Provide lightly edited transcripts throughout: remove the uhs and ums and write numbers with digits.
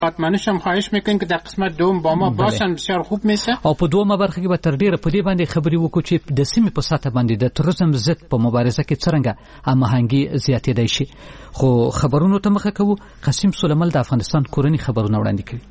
منشم خواهش میکنیم که در قسمت دوم با ما باشن، بسیار خوب میشه. او په دومه برخه کې به تر ډیره په دې باندې خبرې وکړو چې د سیمې په سطح باندې د تروریزم ضد په مبارزه کې څرنګه هماهنګي زیاتېدای شي. خو خبرونو ته مخه کوو. قاسم سلیمل د افغانستان کورني خبرونه وړاندې کوي.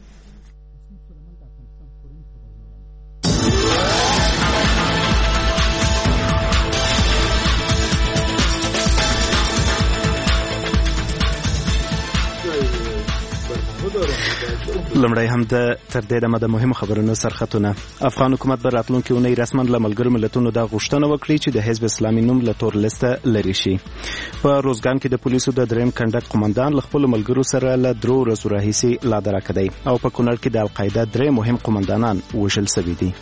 لمړی هم تر دې دمه د مهمو خبرونو سرخطونه. افغان حکومت به راتلونکې اونۍ رسما له ملګرو ملتونو دا غوښتنه وکړي چې د حزب اسلامي نوم له تور لیسته لرې شي. په روزګان کې د پولیسو د دریم کنډک قومندان له خپلو ملګرو سره له 3 ورځو راهیسې لا درکه دی او په کونړ کې د القاعده 3 مهم قومندانان وژل شوي دي.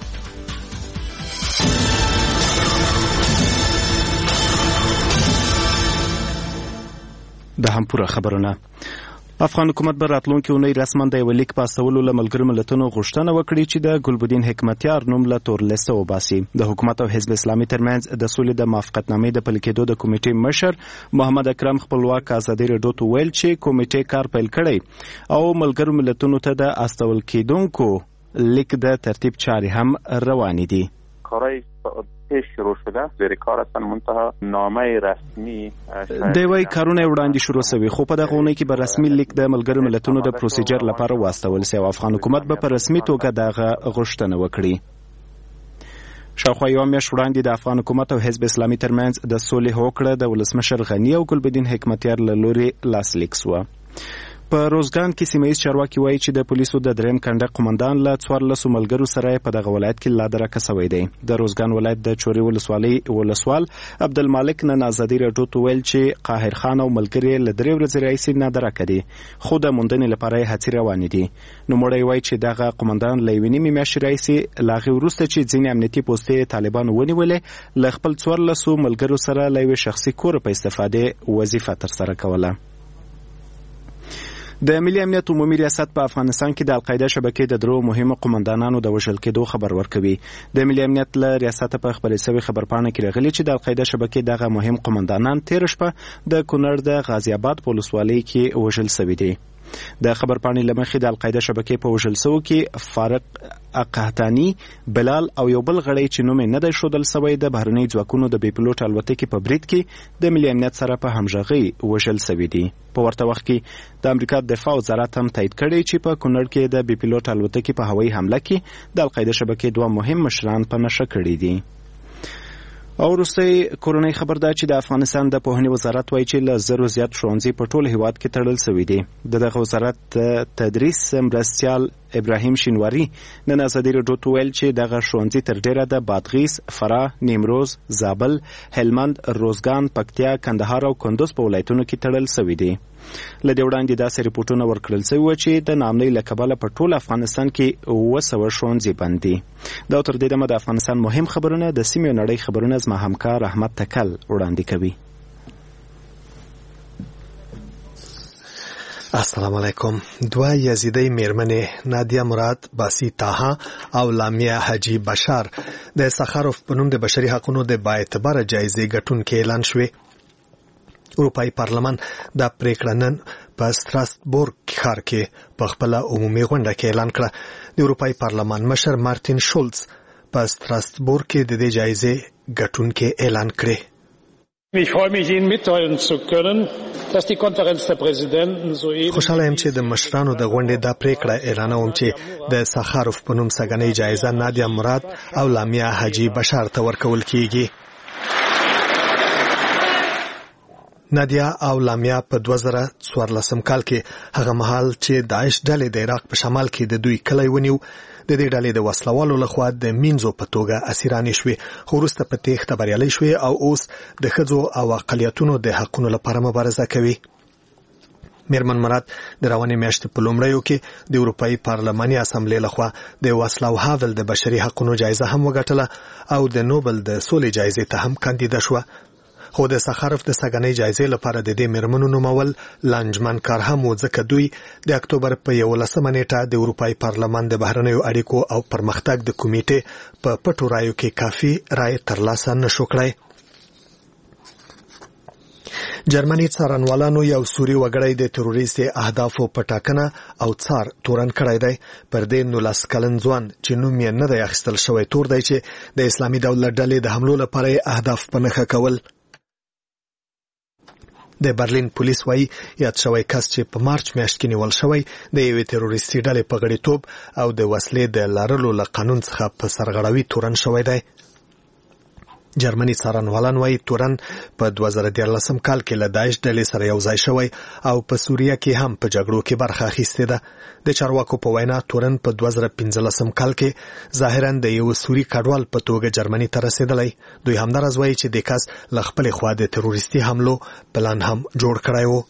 د هم پوره خبرونه. افغان حکومت به راتلونکې اونۍ رسما د یو لیک په استولو له ملګرو ملتونو غوښتنه وکړي چې د ګلبدین حکمتیار نوم له تور لیسته وباسي. د حکومت او حزب اسلامي ترمنځ د سولې د موافقتنامې د پلي کېدو د کمیټې مشر محمد اکرم خپلواک ازادي راډیو ته ویل چې کمیټې کار پیل کړی او ملګرو ملتونو ته د استول کېدونکو لیک د ترتیب چارې هم روانې دي. پیش شروع شده زیر کار هستن منتها نامه رسمی د وی کارونه وړاندې شروع شوي خو په دغه اونۍ کې به رسمي لیک د ملګرو ملتونو د پروسیجر لپاره واستول شي او افغان حکومت به په رسمي توګه دغه غوښتنه وکړي. شاوخوا یوه میاشت وړاندې د افغان حکومت او حزب اسلامي ترمنځ د سولې هوکړه د ولسمشر غني او ګلبدین حکمتیار له لوري لاسلیک شوه. په روزګان کې سیمه‌ییز چارواکي وایي چې د پولیسو د دریم کنډک قومندان له 14 ملګرو سره په دغه ولایت کې لا درکه شوی دی. د روزګان ولایت د چوري ولسوالۍ ولسوال عبدالمالک نن ازادي راډیو ته ویل چې قاهر خان او ملګري له 3 ورځې راهیسې نه درکه دي خو د موندنې لپاره یې هڅې روانې دي. نوموړی وایي چې دغه قومندان له 1 نیمې میاشتې راهیسې له هغې وروسته چې ځینې امنیتي پوستې طالبانو ونیولې له خپل 14 ملګرو سره له یوې شخصي کور په استفادې وظیفه ترسره کوله. د ملي امنیت عمومي ریاست په افغانستان کې د القاعده شبکې د 3 مهمو قومندانانو د وژل کېدو خبر ورکوي. د ملي امنیت له ریاست په خبرې شوی خبرپاڼه کې راغلي چې د القاعده شبکې دغه مهم قومندانان تیر شپه د کونړ د غازی آباد په ولسوالۍ کې وژل شوي دي. د خبرپاڼې له مخې د القاعده شبکې په وژل شوو کې فارق قحطاني، بلال او یو بل غړی چې نوم یې نه دی ښودل شوی د بهرنۍ ځواکونو د بې پیلوټ الوتکې په برید کې د ملي امنیت سره په همغږۍ وژل شوي دي. په ورته وخت کې د امریکا دفاع وزارت هم تایید کړی چې په کونړ کې د بې پیلوټ الوتکې په هوایي حمله کې د القاعده شبکې 2 مهم مشران په نښه کړي دي. او وروستی کورنۍ خبر ده چې د افغانستان د پوهنې وزارت وایي چې له 1000 زیات ښوونځي په ټول هیواد کې تړل شوي دي. دغه وزارت تدریس مرستیال ابراهیم شینواری نن ازادي راډیو ته ویل چې دغه ښوونځي تر ډیره د بادغیس، فراه، نیمروز، زابل، هلمند، روزګان، پکتیا، کندهار او کندوز په ولایتونو کې تړل شوي دي. له دې وړاندې داسې رپورټونه ورکړل شوي وو چې د ناامنۍ له کبله په ټول افغانستان کې 200 ښوونځي بند دي. دا تر دې دمه د افغانستان مهم خبرونه د سیمې او نړۍ خبرونه زما همکار احمد تکل وړاندې کوي. السلام علیکم. 2 یزیدی میرمنې نادیا مراد، باسی تاها او لامیه حاجی بشار د سخاروف په نوم د بشري حقوقو د باعتباره جایزې ګټونکي اعلان شوې. اروپایي پارلمان دا پریکړه نن په ستراسبورګ ښار کې په خپل عمومي غونډه کې اعلان کړه. د اروپایي پارلمان مشر مارتین شولز په ستراسبورګ کې د دې جایزې ګټونکي اعلان کړی. خوشاله یم چې د مشرانو د غونډې دا پریکړه اعلانوم چې د سخاروف په نوم سګنۍ جایزه نادیا مراد او لامیه حاجی بشار ته ورکول کیږي. نادیا او لامیه په 2014 کال کې هغه مهال چې داعش ډلې د عراق په شمال کې د دوی کلی ونیو د دې ډلې د وسلوالو لخوا د مینځو په توګه اسیرانې شوې خو وروسته په تېښته بریالۍ شوې او اوس د ښځو او اقلیتونو د حقونو لپاره مبارزه کوي. میرمن مراد د روانې میاشتې په لومړیو کې د اروپایي پارلماني اسامبلې لخوا د واسلاو هاول د بشري حقونو جایزه هم وګټله او د نوبل د سولې جایزې ته هم کاندیده شوه. خو د سخاروف د سګنۍ جایزې لپاره د دې میرمنو نومول لانجمن کار هم و ځکه دوی د اکتوبر په 11 نیټه د اروپایي پارلمان د بهرنیو اړیکو او پرمختګ د کمیټې په پټو رایو کې کافي رای ترلاسه نشو کړی. جرمني څارنوالانو یو سوري وګړی د تروریستي اهدافو په ټاکنه او څار تورن کړی دی. پر دې 19 کلن ځوان چې نوم یې نه دی اخیستل شوی تور دی چې د اسلامي دولت ډلې د حملو لپاره اهداف په نښه کول. د برلین پولیس وایي یاد شوی کس چې په مارچ میاشت کې نیول شوی د یوې تروریستي ډلې په غړیتوب او د وسلې د لرلو له قانون څخه په سرغړاوي تورن شوی دی. جرمني څارنوالان وایي تورن په 2014 کال کې له داعش ډلې سره یو ځای شوی او په سوریه کې هم په جګړو کې برخه اخیستې ده. د چارواکو په وینا تورن په 2015 کال کې ظاهرا د یو سوري کډوال په توګه جرمني ته رسیدلی. دوی همدارس وایي چې د کس له خپلې خوا د تروریستي حملو پلان هم جوړ کړی و.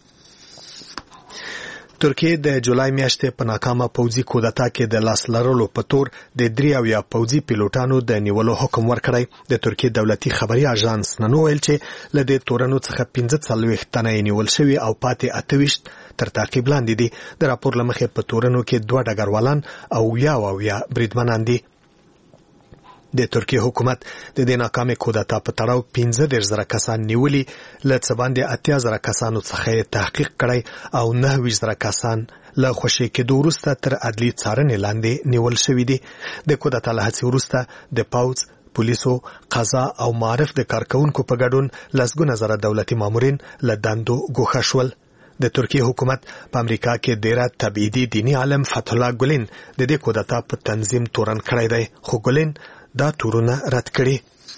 ترکیه د جولای میاشتې په ناکامه پوځي کودتا کې د لاس لرلو په تور د 3 پوځي پیلوټانو د نیولو حکم ورکړی. د ترکیه دولتي خبري اژانس نن ویل چې له دې تورنو څخه 45 تنه نیول شوي او پاتې 28 تر تعقیب لاندې دي. د راپور له مخې په تورنو کې 2 ډګروالان او 10 بریدمنان دي. د ترکیه حکومت د دې ناکامه کودتا په تړاو 15,000 کسان نیولي، له څه باندې 80,000 کسانو څخه تحقیق کړی او 9,000 کسان له خوشي کېدو وروسته تر عدلي څارنې لاندې نیول شوي دي. د کودتا له هڅې وروسته د پوځ، پولیسو، قضا او معارف د کارکونکو په ګډون لسګونه زره دولتي مامورین له دندو ګوښه شول. د ترکیه حکومت په امریکا کې ډیره تبعیدي دینی عالم فتح الله ګلین د دې کودتا په تنظیم تورن کړی دی، خو ګلین دا تورونه رد کړي.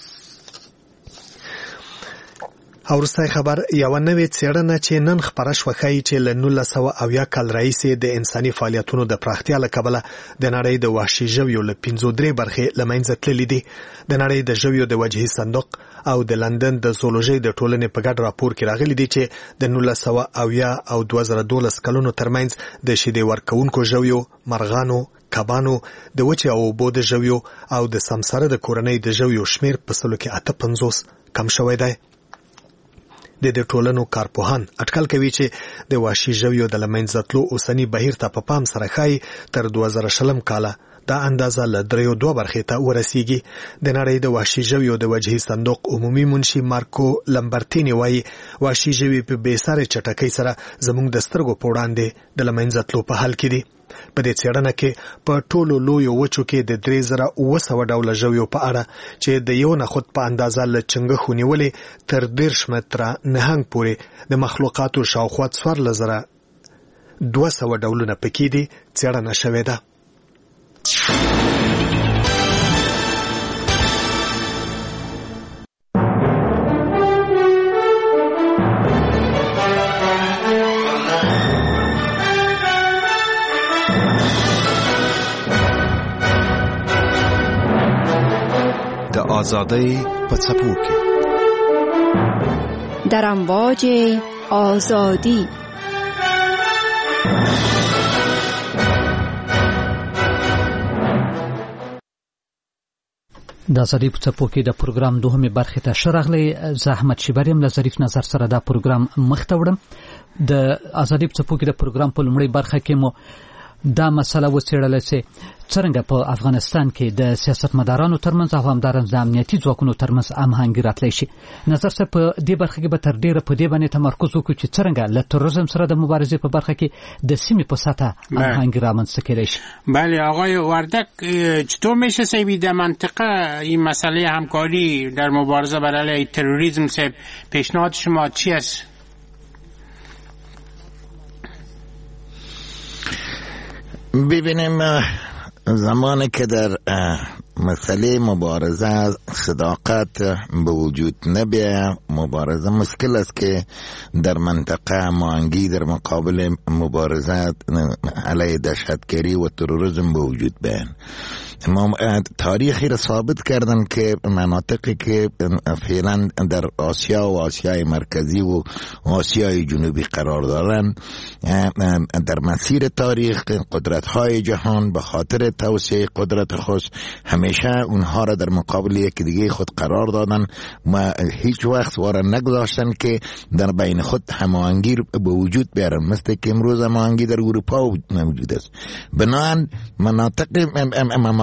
او وروستی خبر، یوه نوې څېړنه چې نن خپره شوه ښایي چې له 1970 کال راهیسې د انساني فعالیتونو د پراختیا له کبله د نړۍ د وحشي ژویو له 53 برخې له منځه تللي دي. د نړۍ د ژویو د وجهي صندوق او د لندن د زولوژۍ د ټولنې په ګډ راپور کې راغلي دي چې د 1970 او 2012 کلونو ترمنځ د شیدې ورکوونکو ژویو، مرغانو، کبانو، د وچې او اوبو د ژویو او د سمسره د کورنۍ د ژویو شمیر په سلو کې 58 کم شوی دی. د دې ټولنو کارپوهان اټکل کوي چې د وحشي ژویو د له منځه تلو اوسني بهیر ته په پام سره ښایي تر 2020 کاله دا اندازه له 3.2 برخې ته ورسیږي. د نړۍ د وحشي ژویو د وجهي صندوق عمومي منشي مارکو لمبرتینی وایي وحشي ژوي په بېسارې چټکۍ سره زموږ د سترګو په وړاندې د له منځه تلو په حال کې دي. په دې څېړنه کې په ټولو لویو وچو کې د 3,900 ډوله ژویو په اړه چې د یو نخود په اندازه له چنګښو نیولې تر 10 متره نهنګ پورې د مخلوقاتو شاوخوا 4,200 ډولونه پکې دي څېړنه شوې ده. آزادی په څپو کې در امواج آزادی. د آزادی په څپو کې د پروګرام دوهمه برخه ته شرغلی زحمت شبریم له ظریف نظر سره دا پروګرام مخته وړم. د آزادی په څپو کې د پروګرام په لومړی برخه کې مو دا مسله وڅېړله چې څرنګه په افغانستان کې د سیاستمدارانو ترمنځ او همدارنګه د امنیتي ځواکونو ترمنځ هماهنګي راتلی شي. نظر صاحب په دې برخه کې به تر ډیره په دې باندې تمرکز وکړو چې څرنګه له تروریزم سره د مبارزې په برخه کې د سیمې په سطح هماهنګي رامنځته کېدای شي. بله آقای وردک، چطور میشه سیبی در منطقه این مسئله همکاری در مبارزه بر علیه تروریسم صاحب پیشنهاد شما چی است؟ ببینیم زمانی که در مسئله مبارزه صداقت به وجود نبیه، مبارزه مشکل است که در منطقه هماهنگی در مقابل مبارزه علیه دهشتگری و تروریسم به وجود بیاین. تاریخی را ثابت کردن که مناطقی که فعلا در آسیا و آسیای مرکزی و آسیای جنوبی قرار دارن در مسیر تاریخ قدرت‌های جهان به خاطر توسعه قدرت خود همیشه اونها را در مقابل یکی دیگه خود قرار دادن و هیچ وقت وارا نگذاشتن که در بین خود هماهنگی به وجود بیارن، مثل که امروز هماهنگی در اروپا موجود است. بنابراین مناطق ممالک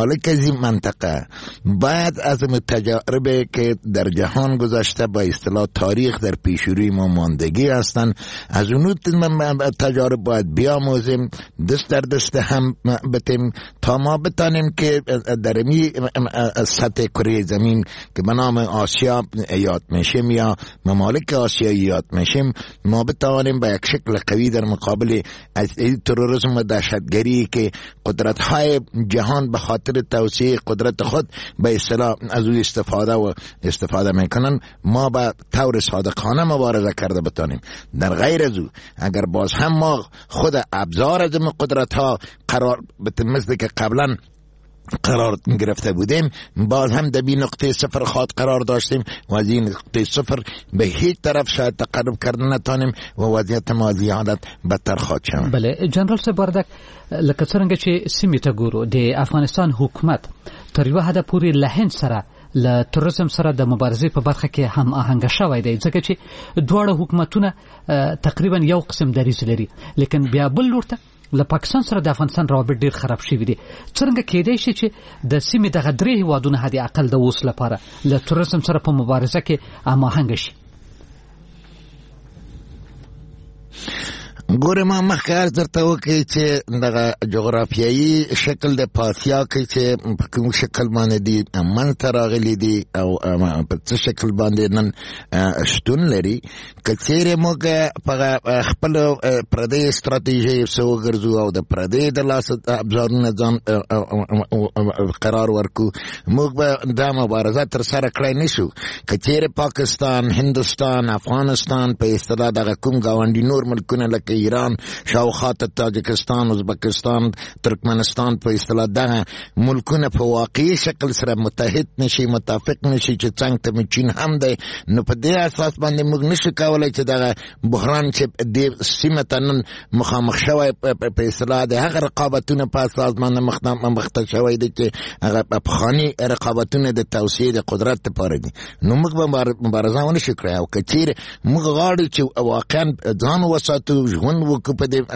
ممالک از این منطقه باید از تجاربی که در جهان گذشته با اصطلاح تاریخ در پیشروی ما ماندگی هستند، از اون تجارب باید بیاموزیم، دست در دست هم بتیم تا ما بتانیم که در می سطح کره زمین که به نام آسیا یاد میشیم یا ممالک آسیایی یاد میشیم، ما بتوانیم با یک شکل قوی در مقابل از تروریسم و دهشتگری که قدرت های جهان به خاطر توسعه قدرت خود به اصطلاح از او استفاده میکنن، ما به طور صادقانه مبارزه کرده بتانیم. در غیر از او اگر باز هم ما خود ابزار از قدرت ها قرار مثل که قبلا قرار گرفته بودیم، باز هم در نقطه صفر خواهد قرار داشتیم و از این نقطه صفر به هیچ طرف شاید تقرب کردن نتانیم و وضعیت ما زیادت بدتر خواهد شود. بله جنرال سباردک، لکه څنګه چې سیمې ته ګورو د افغانستان حکومت تر یوه حده پورې له هند سره له تروریزم سره د مبارزې په برخه کې هم آهنګ شوی دی، ځکه چې دواړه حکومتونه تقریبا یو قسم دریځ لري، لیکن بیا بل لور ته له پاکستان سره د افغانستان روابط ډیر خراب شوي دي. څنګه کېدای شي چې د سیمې دغه درې هیوادونه حد اقل د اوس لپاره له تروریزم سره په مبارزه کې هماهنګ شي؟ ګوره ما مخکې عرض درته وکړي چې دغه جغرافیایي شکل د پاسیا کې چې په کوم شکل باندې دي منځته راغلي دي او په څه شکل باندې نن شتون لري، که چیرې موږ په خپلو پردۍ ستراتیژۍ څه وګرځو او د پردۍ د لاسه ابزارونه ځان قرار ورکو، موږ به دا مبارزه ترسره کړی نه شو. که چیرې پاکستان، هندوستان، افغانستان په اصطلاح دغه کوم ګاونډي نور ملکونه لکه ایران، شاوخوا تاجکستان، ازبکستان، ترکمنستان په اصطلاح دغه ملکونه په واقعي شکل سره متحد نشي، متفق نشي چې څنګه ته چین هم دی، نو په دې اساس باندې موږ نشو کولی چې دغه بحران چې د سیمه ته نن مخامخ شوی په اصطلاح د هغه رقابتونه په اساس باندې مخته شوی دی چې هغه پخواني رقابتونه د توسعې د قدرت لپاره دي، نو موږ به مبارزه ونشو کړی. او که چیرې موږ غواړو چې واقعا ځان وساتو، ژوند وکړو په دې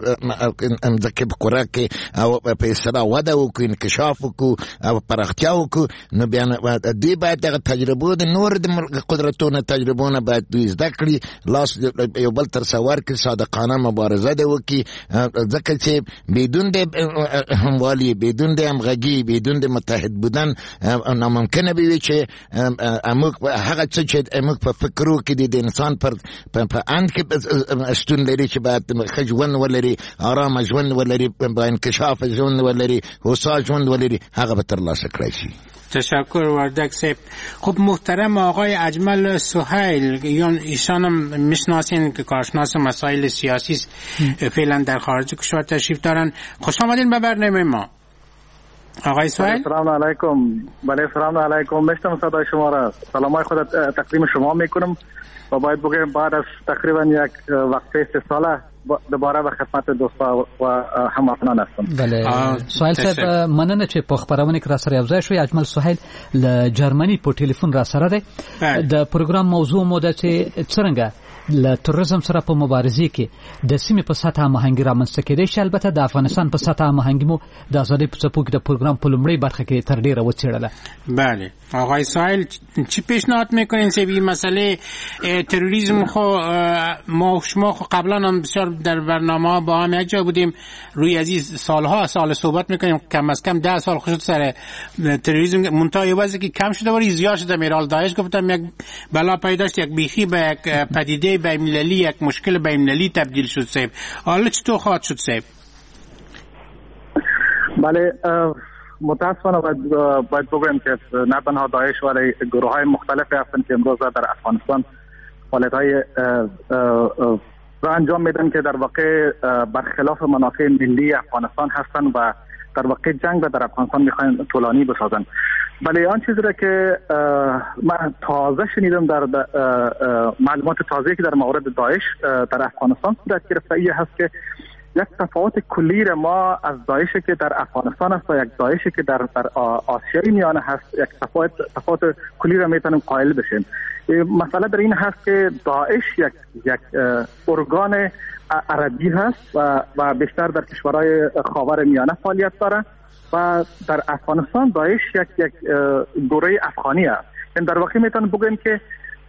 ځکه په کره کې او په اصطلاح وده وکړو، انکشاف وکړو او پراختیا وکړو، نو بیا دوی باید دغه تجربو د نور د قدرتونو تجربونه باید دوی زده کړي، لاس یو بل تر سوار کړي، صادقانه مبارزه دې وکړي، ځکه چې بدون د هموالي، بدون د همغږي، بدون د متحد بودن ناممکنه به وي چې موږ هغه څه چې موږ په فکرو کې د انسان په اند کې شتون لري چې باید ښه ژوند ولري، آرام ژوند ولري، با انکشاف ژوند ولري، هوسا ژوند ولري، هغه به ترلاسه کړی شي. تشکر وردک صاحب. خب محترم آقای اجمل سهیل، ایشان هم میشناسین که کارشناس مسائل سیاسی فعلا در خارج کشور تشریف دارن. خوش آمدین به برنامه ما آقای سهیل. سلام علیکم. بله سلام علیکم، میشتم صدای شما را. سلامای خود تقدیم شما میکنم و باید بگم بعد از تقریبا یک وقفه 3 ساله دوباره به خدمت دوستا و هموطنان هستم. بله سهیل صاحب، مننه چې په خبرونه کې را سره یوځای شوی. اجمل سهیل له جرمني په ټلیفون را سره دی. د پروګرام موضوع مو ده چې څنګه له تروریزم سره په مبارزه کې د سیمې په سطح هماهنګي رامنځته کېدای شي. البته د افغانستان په سطح هماهنګي مو د آزادۍ په څپو کې د پروګرام په لومړۍ برخه کې تر ډیره وڅېړله. بله آقای سهیل، چی پیشنهاد میکنین که این مسئله تروریسم خو ما شما قبلا هم بسیار در برنامه با هم یک جا بودیم، روی از این سال صحبت میکنیم، کم از کم 10 سال خود سر تروریسم منتها یه وضعی که کم شده ولی زیاد شده. میرال داعش گفتم یک بلا پیدا شد، یک بیخی به یک پدیده بین‌المللی، یک مشکل بین‌المللی تبدیل شد. صاحب حالا چطور خواهد شد صاحب؟ بله متاسفانه باید بگویم که نه تنها داعش ولی گروه های مختلفی هستند که امروز در افغانستان فعالیت های را انجام میدن که در واقع برخلاف منافع ملی افغانستان هستند و در واقع جنگ را در افغانستان میخواین طولانی بسازن. ولی آن چیزی را که من تازه شنیدم در معلومات تازه که در مورد داعش در افغانستان صورت گرفته ای هست که یک تفاوت کلی را ما از داعشی که در افغانستان است و یک داعشی که در آسیای میانه هست، یک تفاوت کلی را میتونیم قائل بشیم. مسئله در این هست که داعش یک ارگان عربی هست و بیشتر در کشورهای خاور میانه فعالیت داره و در افغانستان داعش یک گروه افغانی است. این در واقع میتونیم بگوییم که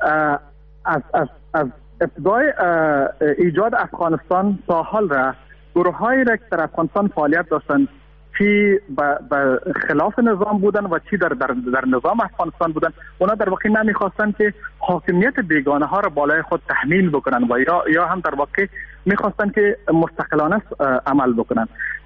از ابتدای ایجاد افغانستان تا حال را گروه‌هایی را که در افغانستان فعالیت داشتند، چی به خلاف نظام بودن و چی در نظام افغانستان بودن، اونا در واقع نمیخواستن که حاکمیت بیگانه ها را بالای خود تحمیل بکنن و یا هم در واقع میخواستن که مستقلانه عمل بکنن.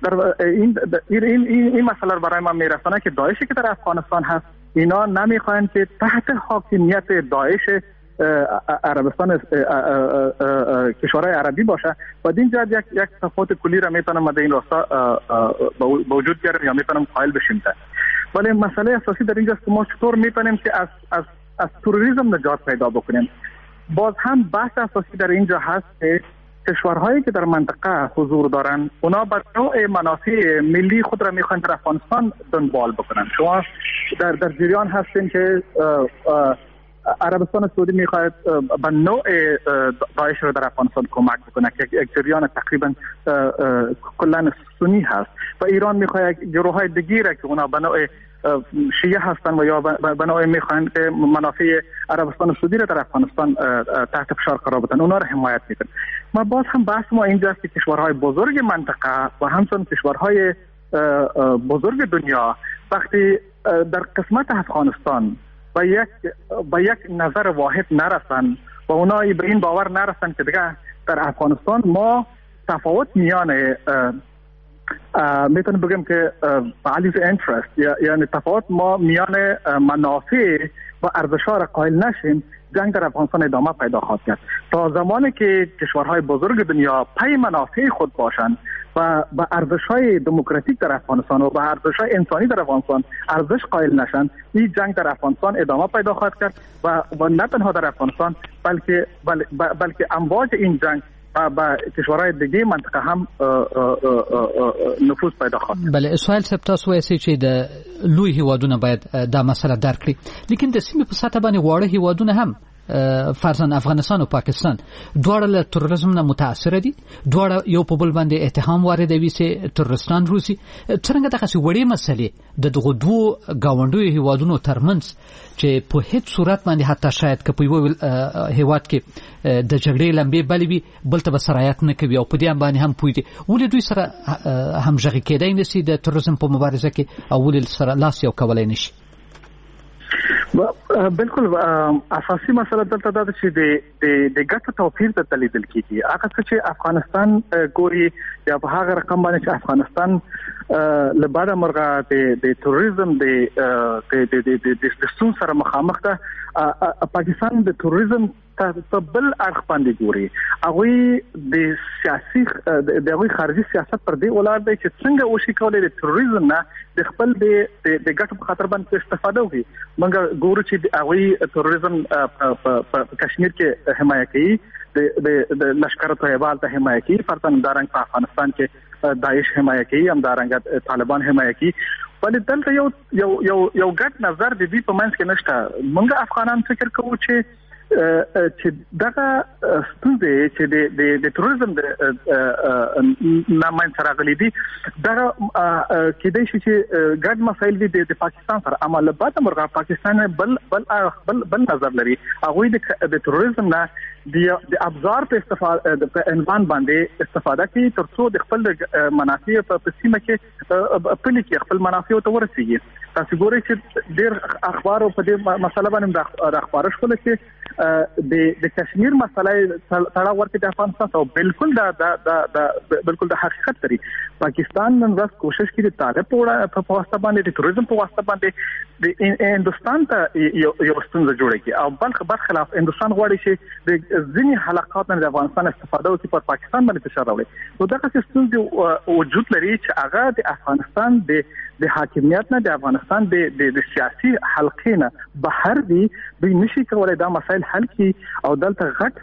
این مسئله را برای ما میرسانه که داعشی که در افغانستان هست، اینا نمیخواین که تحت حاکمیت داعش عربستان کشورهای عربی باشه و این جهت یک تفاوت کلی را میتونم در این راستا به وجود بیارم یا میتونم قائل بشیم. ولی مسئله اساسی در اینجاست که ما چطور میتونیم که از تروریسم نجات پیدا بکنیم. باز هم بحث اساسی در اینجا هست که کشورهایی که در منطقه حضور دارن، اونا بر نوع منافع ملی خود را میخوان در افغانستان دنبال بکنن. شما در جریان هستین که عربستان سعودی میخواهد به نوع داعش رو در افغانستان کمک بکنه که یک جریان تقریبا کلن سنی هست و ایران میخواهد گروه های دیگری را که اونا به نوع شیعه هستن و یا به نوع میخواهند که منافع عربستان سعودی را در افغانستان تحت فشار قرار بدن، اونا را حمایت میکنن. ما باز هم بحث ما اینجاست که کشورهای بزرگ منطقه و همچنین کشورهای بزرگ دنیا وقتی در قسمت افغانستان با یک نظر واحد نرسن و اونا به این باور نرسن که دیگه در افغانستان ما تفاوت میان میتونم بگم که values interest یعنی تفاوت ما میان منافع و ارزش‌ها را قائل نشیم، جنگ در افغانستان ادامه پیدا خواهد کرد. تا زمانی که کشورهای بزرگ دنیا پی منافع خود باشند و به ارزش‌های دموکراتیک در افغانستان و به ارزش‌های انسانی در افغانستان ارزش قائل نشن، این جنگ در افغانستان ادامه پیدا خواهد کرد و نه تنها در افغانستان بلکه امواج این جنگ با کشورهای دیگه منطقه هم نفوذ پیدا خواهد. بله، سوال صاحب تاسو وایي چې د لوی هیوادونه باید دا مسله درک کړي، لیکن د سیمې په سطح باندې واړه هیوادونه هم فرضاً افغانستان او پاکستان دواړه له تروریزم نه متاثر دي، دواړه یو په بل باندې اتهام واردوي چې تروریستان روسي. څنګه دغه وړې مسلې د دغه دوه گاونډیو هیوادونو ترمنځ چې په هیڅ صورت باندې حتی شاید که په یو هیواد کې د جګړې لمبې بلې وي بل ته به سرایت نه کوي او په دې باندې هم پوهېږي، ولې دوی سره همغږي کېدای نشي د تروریزم په مبارزه کې او ولې سره لاس یو کولی نشي؟ بالکل اساسي مسله دلته دا ده چې د ګټو توپیر ته لیدل کیږي. هغه څه چې افغانستان ګوري یا په هغه رقم باندې چې افغانستان لباده مرغه د تروریزم د ستون سره مخامخ ده، پاکستان د تروریزم په بل اړخ باندې ګوري. هغوی د سیاسي د هغوی خارجي سیاست پر دې ولاړ دی چې څنګه وشي کولی د تروریزم نه د خپل د ګټو په خاطر باندې استفاده وکړي. موږ ګورو چې هغوی تروریزم په کشمیر کې حمایت کوي، د لشکر طیبه ته حمایت کوي، فرضاً همدارنګه په افغانستان کې داعش حمایت کوي، همدارنګه طالبان حمایت کوي. ولی دلته یو ګډ نظر د دې په منځ کې نشته. موږ افغانان فکر کوو چې دغه ستونزې چې د تروریزم د نامنځته راغلي دي، دغه کېدای شي چې ګډ مسایل دي د پاکستان سره، اما له بعده مرغه پاکستان بل نظر لري. هغوی د تروریزم نه د ابزار په استفاده په عنوان باندې استفاده کوي تر څو د خپل منافع په سیمه کې پلي کې خپل منافع ته ورسیږي. تاسو ګورئ چې ډېر اخبار په دې مسله باندې د خبرش کول چې د کشمیر مسله تړاو ورته د افغانستان سره بالکل د حقیقت لري. پاکستان نن ورځ کوشش کوي د طالب په واسطه باندې د تروریزم په واسطه باندې د هندستان ته یو ستونزه جوړه کړي او بل خلاف هندستان غواړي چې ځینی حلقات نه د افغانستان استفاده وکړي پر پاکستان باندې فشار راوړي. نو دغه ستونزې وجود لري چې هغه د افغانستان د حاکمیت نه د افغانستان د سیاسي حلقې نه بهر دي. دوی نشي کولای دا مسایل حل کړي او دلته غټ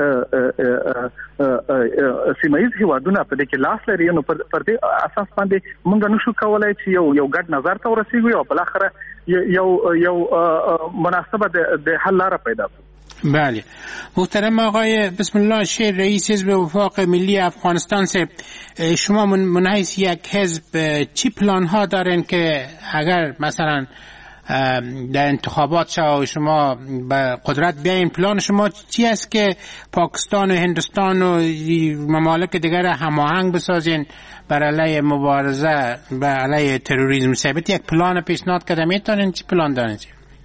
سیمایي هیوادونه په دې کې لاس لري. نو پر دې اساس باندې موږ نشو کولای چې یو غټ نظر ته ورسیږو او بل اخر یو مناسبه د حل لاره پیدا کړو. بله محترم آقای بسم الله شیر رئیس حزب وفاق ملی افغانستان سے شما من حیث یک حزب چی پلان ها دارین که اگر مثلا در انتخابات شما به قدرت بیاین پلان شما چی است که پاکستان و هندوستان و ممالک دیگر هماهنگ بسازین بر علیه مبارزه بر علیه تروریسم؟ ثابت یک پلان پیشنهاد کرده میتونین چی پلان دارین؟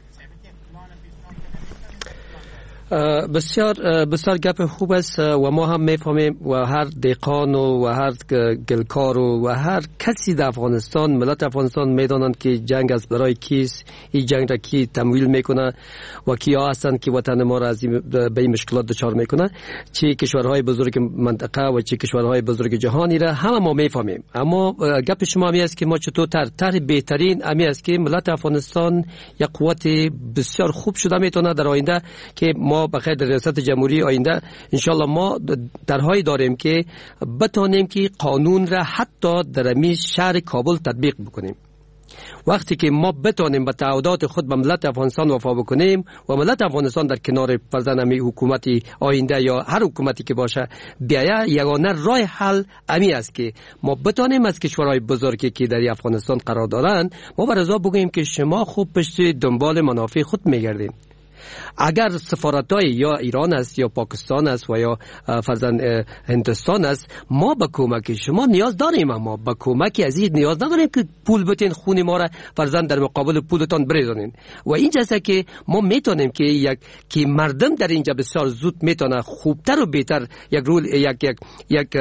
بسیار گپ خوب است و ما هم میفهمیم و هر دهقان و هر گلکار و هر کسی در افغانستان ملت افغانستان میدانند که جنگ از برای کیست، این جنگ را کی تمویل میکنه و کیا هستند که وطن ما را از به این مشکلات دچار میکنه. چه کشورهای بزرگ منطقه و چه کشورهای بزرگ جهانی را همه ما میفهمیم. اما گپ شما همی است که ما چطور طرح بهترین همی است که ملت افغانستان یک قوت بسیار خوب شده میتونه در آینده که ما بخیر در ریاست جمهوری آینده انشالله ما درهایی داریم که بتانیم که قانون را حتی در امی شهر کابل تطبیق بکنیم. وقتی که ما بتانیم به تعهدات خود به ملت افغانستان وفا بکنیم و ملت افغانستان در کنار فرزن امی حکومتی آینده یا هر حکومتی که باشه بیاید، یگانه راه حل امی است که ما بتانیم از کشورهای بزرگی که در افغانستان قرار دارند ما به رضا بگوییم که شما خوب پشت دنبال منافع خود میگردین. اگر سفارت‌های یا ایران است یا پاکستان است و یا فرزن هندوستان است، ما به کمک شما نیاز داریم، اما به کمک از این نیاز نداریم که پول بتین خون ما را فرزن در مقابل پولتان بریزونین. و اینجاست که ما میتونیم که مردم در اینجا بسیار زود میتونه خوبتر و بهتر یک رول یک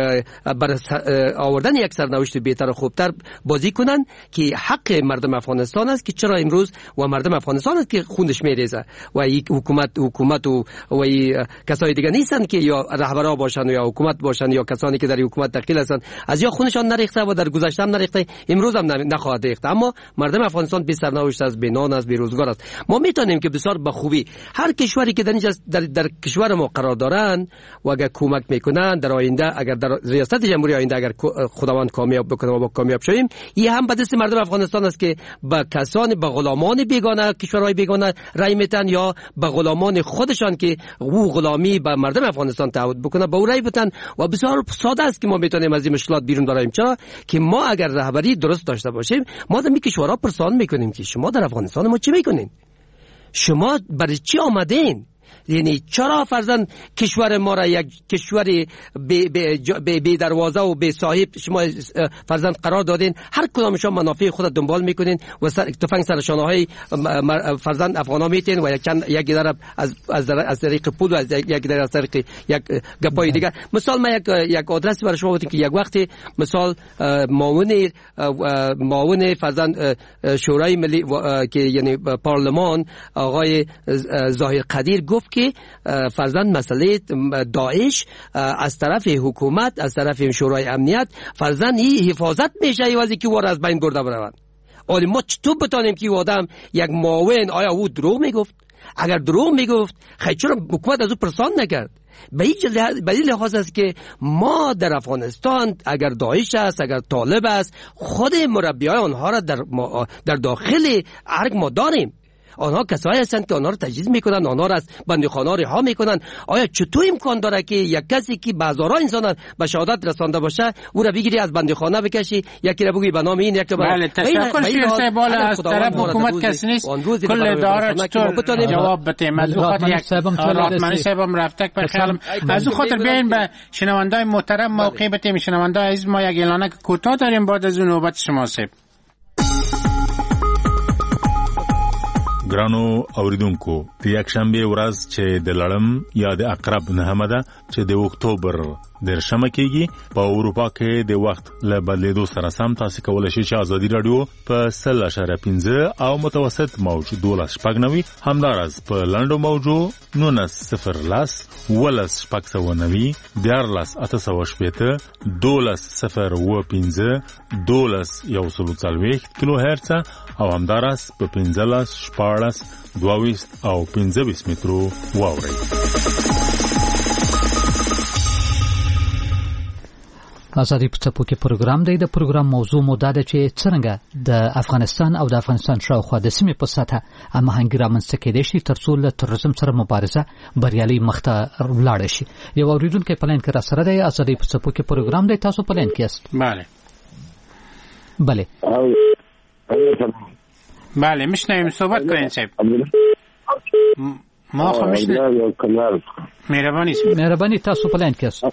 آوردن یک سرنوشت بهتر و خوبتر بازی کنن که حق مردم افغانستان است که چرا امروز و مردم افغانستان است که خونش میریزه و حکومت و کسای دیگه نیستن که یا رهبرا باشن یا حکومت باشن یا کسانی که در حکومت دخیل هستن از یا خونشان نریخته و در گذشته هم نریخته، امروز هم نخواهد ریخت. اما مردم افغانستان بی سرنوشت است، بی نان است، بی روزگار است. ما میتونیم که بسیار به خوبی هر کشوری که در کشور ما قرار دارن و اگر کمک میکنن در آینده، اگر در ریاست جمهوری آینده اگر خداوند کامیاب بکنه و با کامیاب شویم، این هم به دست مردم افغانستان است که به کسان به غلامان بیگانه کشورهای بیگانه رای میتن یا به غلامان خودشان که او غلامی به مردم افغانستان تعهد بکنه به او رای بدن. و بسیار ساده است که ما میتونیم از این مشکلات بیرون بریم. چرا که ما اگر رهبری درست داشته باشیم، ما در این کشورها پرسان میکنیم که شما در افغانستان ما چی میکنین؟ شما برای چی آمدین؟ یعنی چرا فرزن کشور ما را یک کشور بی دروازه و بی صاحب شما فرزن قرار دادین؟ هر کدام شما منافع خود دنبال میکنین و تفنگ سرشانه های فرزن افغان ها میتین و یک در از طریق پول و یک در از طریق یک گپای دیگر. مثال ما یک آدرس برای شما بودیم که یک وقتی مثال معاون فرزن شورای ملی که یعنی پارلمان آقای ظاهر قدیر گفت که فرزند مسئله داعش از طرف حکومت از طرف شورای امنیت فرزند این حفاظت میشه ایوازی که وار از بین برده برود. آلی ما چطور بتانیم که آدم یک معاون آیا او دروغ میگفت؟ اگر دروغ میگفت خیلی چرا حکومت از او پرسان نکرد؟ به این لحاظ است که ما در افغانستان اگر داعش است اگر طالب است خود مربیای آنها را در داخل ارگ ما داریم. آنها کسایی هستند که آنها را تجهیز میکنن، آنها را از بندیخانه رها میکنن. آیا چطور امکان داره که یک کسی که به هزارها انسان به شهادت رسانده باشه او را بگیری از بندیخانه بکشی، یکی را بگی به نام این، یکی بله تشکر شیرسه بالا از طرف حکومت کسی نیست کل داره چطور جواب بتیم. از خاطر یک راتمنی صاحبم رفته پر خیالم از خاطر بیاین به شنوندای محترم موقع بتیم. شنوندای عزیز ما یک اعلانه کوتاه داریم بعد از نوبت شما صاحب. ګرانو اوریدونکو د یک شنبه ورځ چې د لړم یا د عقرب نهمه ده چې د اکتوبر 13 کېږي. په اروپا کې د وخت له بدلیدو سره سم تاسو کولای شئ چې ازادي رادیو په 0.15 او متوسط موج 12.90 همدارس په لنډو موجو 19:0 ولس پکسونوي 14.8 12.015 12.140 کیلو هرتز او همدارس په 15 22 او 25 مترو واوري. آزادی په څپو کې پروګرام دی. د پروګرام موضوع مو دا ده چې څنګه د افغانستان او د افغانستان شاوخوا د سیمې په سطحه هماهنګي رامنځته کېدای شي ترڅو له تروریزم سره مبارزه بریالي مخته ولاړ شي. یو اوریدونکی په لاین کې را سره دی. آزادی په څپو کې پروګرام دی. تاسو په لاین کې یاست؟ بله میشنویم. صحبت کنین صاحب. ما خو میشنویم. مهربانی تاسو په لاین کې یاست؟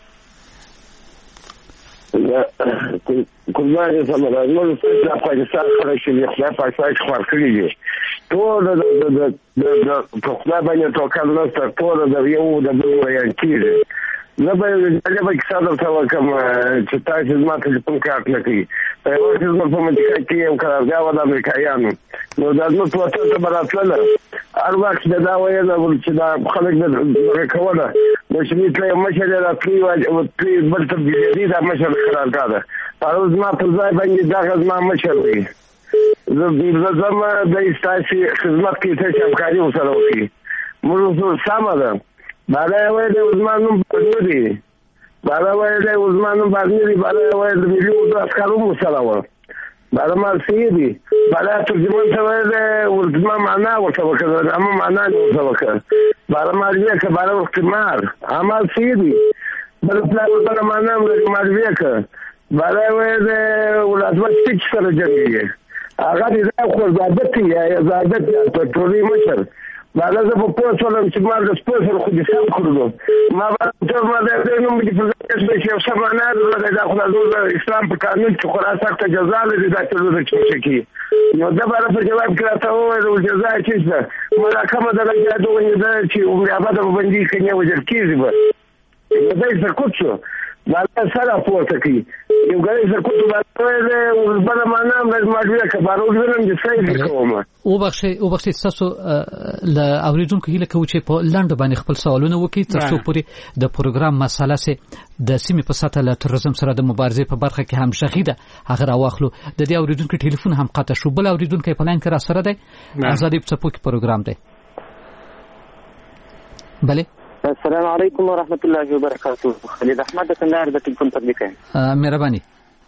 قربان سمره نو د پاکستان سره چې د پاکستان خبر کړی دی ټول د خپل باندې توکل نه ټول د یو د بل ویل کیږي. نه به د پاکستان سره کوم چې تاسو ماته په کار نه کوي. په یو څه په منځ کې یو کار دا و د امریکایانو نو دا نو توته ته براتله هر وخت دا وایي چې دا خلک د کوله چې میتله مشه دا پری بل ته دی دا مشه قرار کاده پروز ما پر ځای باندې دا غزما مشه وي زما د استاسي خدمت کې څه همکاري وسره وکړي موږ سم ده بالا وایي د عثمانو باندې بالا وایي د عثمانو باندې بالا وایي د مليو د اسکارو مسله و بالا ما سيدي بالا ترجمه سره د ورځما معنا ورته وکړه اما معنا ورته وکړه بالا ما دې که بالا وختمار اما سيدي بل پلا معنا ما دې که بالا وایي د ولادت څخه سره جنګي هغه دې خو عادت یا عادت ته ټولې مشر بالا زه په پوسټولم چې ما د سپورت خو دې سم کړو ما ته ما د نوم دې په ځای چې سمانه دا خو د اسلام په قانون کې خلاصه ته جزا لري دا ټول چې کی نو دا بالا په جواب کې راته وایي جزا چې څه ما کومه د لګیدو دا چې عمر آباد باندې کنه وځل کیږي به دا څه کوڅو بالا سره پورته کی یو غړي څه کوڅو بالا بل معنا ما دې کبارو ولنم چې څه کوم او بخښي تاسو ل اوریدونکو هیله کوي چې په لاندې باندې خپل سوالونه وکړي ترڅو پوری د پروګرام مسله سه د سیمې په سطح له تروریزم سره د مبارزې په برخه کې هم شخیده هغه راوخلو. د دې اوریدونکو ټلیفون هم قطع شو. بل اوریدونکو په لاین کې را سره دی. آزادی په څپو کې پروګرام دی. بله السلام علیکم ورحمت الله وبرکاته. خالد احمد د کندهار د ټلیفون تبلیغ مهرباني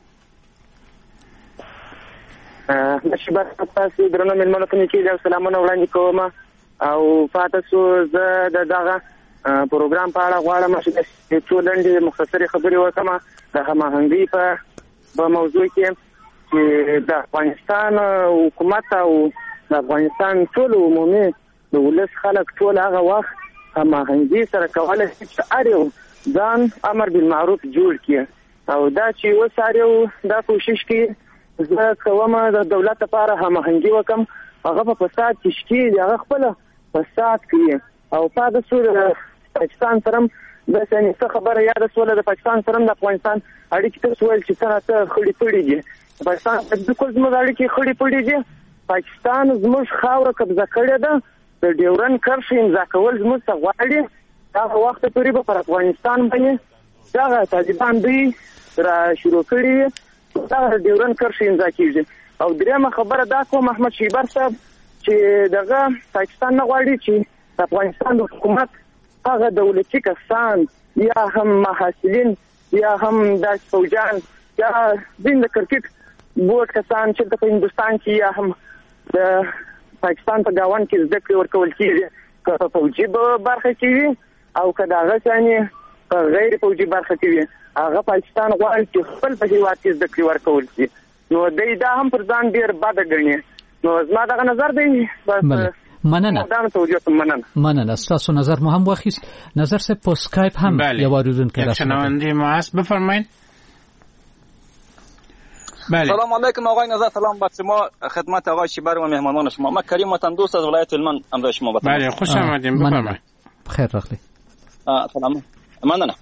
نشبه تاسو درنو ملمنو ته چې سلامونه وړاندې کوم او تاسو زه دغه پروګرام په اړه غواړم چې څو لنډې مختصرې خبرې وکړم د هماهنګۍ په موضوع کې چې د افغانستان حکومت او د افغانستان ټول عمومي د ولس خلک ټول هغه وخت هماهنګۍ سره کولای شي چې اړیو ځان امر بالمعروف جوړ کړي او دا چې وساریو دا کوشش کوي زه کوم د دولت لپاره هماهنګي وکم هغه په فساد کې شي هغه خپل فساد کوي او په تاسو پاکستان سره د څه خبره یاد سوله د پاکستان سره د افغانستان اړیکې تاسو ول چې څنګه خړې پړې دي پاکستان د کوم زموږ اړیکې خړې پړې دي پاکستان زموږ خاوره قبضه کړې ده د ډیورن کرښې امضا کول زموږ څخه غواړي دا وخت پورې په افغانستان باندې دا طالبان دوی را شروع کړي دا ډیورن کرښې امضا کیږي او دریمه خبره دا کوم محمد شیبر صاحب چې دغه پاکستان نه غواړي چې افغانستان د حکومت هغه دولتي کسان یا هم محصلین یا هم د فوجان یا د کرکټ بورډ کسان چې د هندستان کې یا هم د پاکستان په گاون کې زده کړې ورکول کیږي که په فوجي برخه کې وي او که د هغه ثاني په غیر فوجي برخه کې وي هغه پاکستان غواړي چې خپل په هیواد کې زده کړې ورکول شي نو دوی دا هم پر ځان ډېر بده ګڼي نو زما دغه نظر دی مننه ستاسو نظر مو هم واخیست. نظر سے په اسکایپ هم یو اوریدونکی راځي شنونده ما هست بفرمایید. بله سلام علیکم آقای نظر سلام بر شما خدمت آقای شیبر و مهمانان شما من کریم وطن دوست از ولایت هلمند امروز شما بله خوش آمدید بفرمایید. خیر راغلی. سلام مننه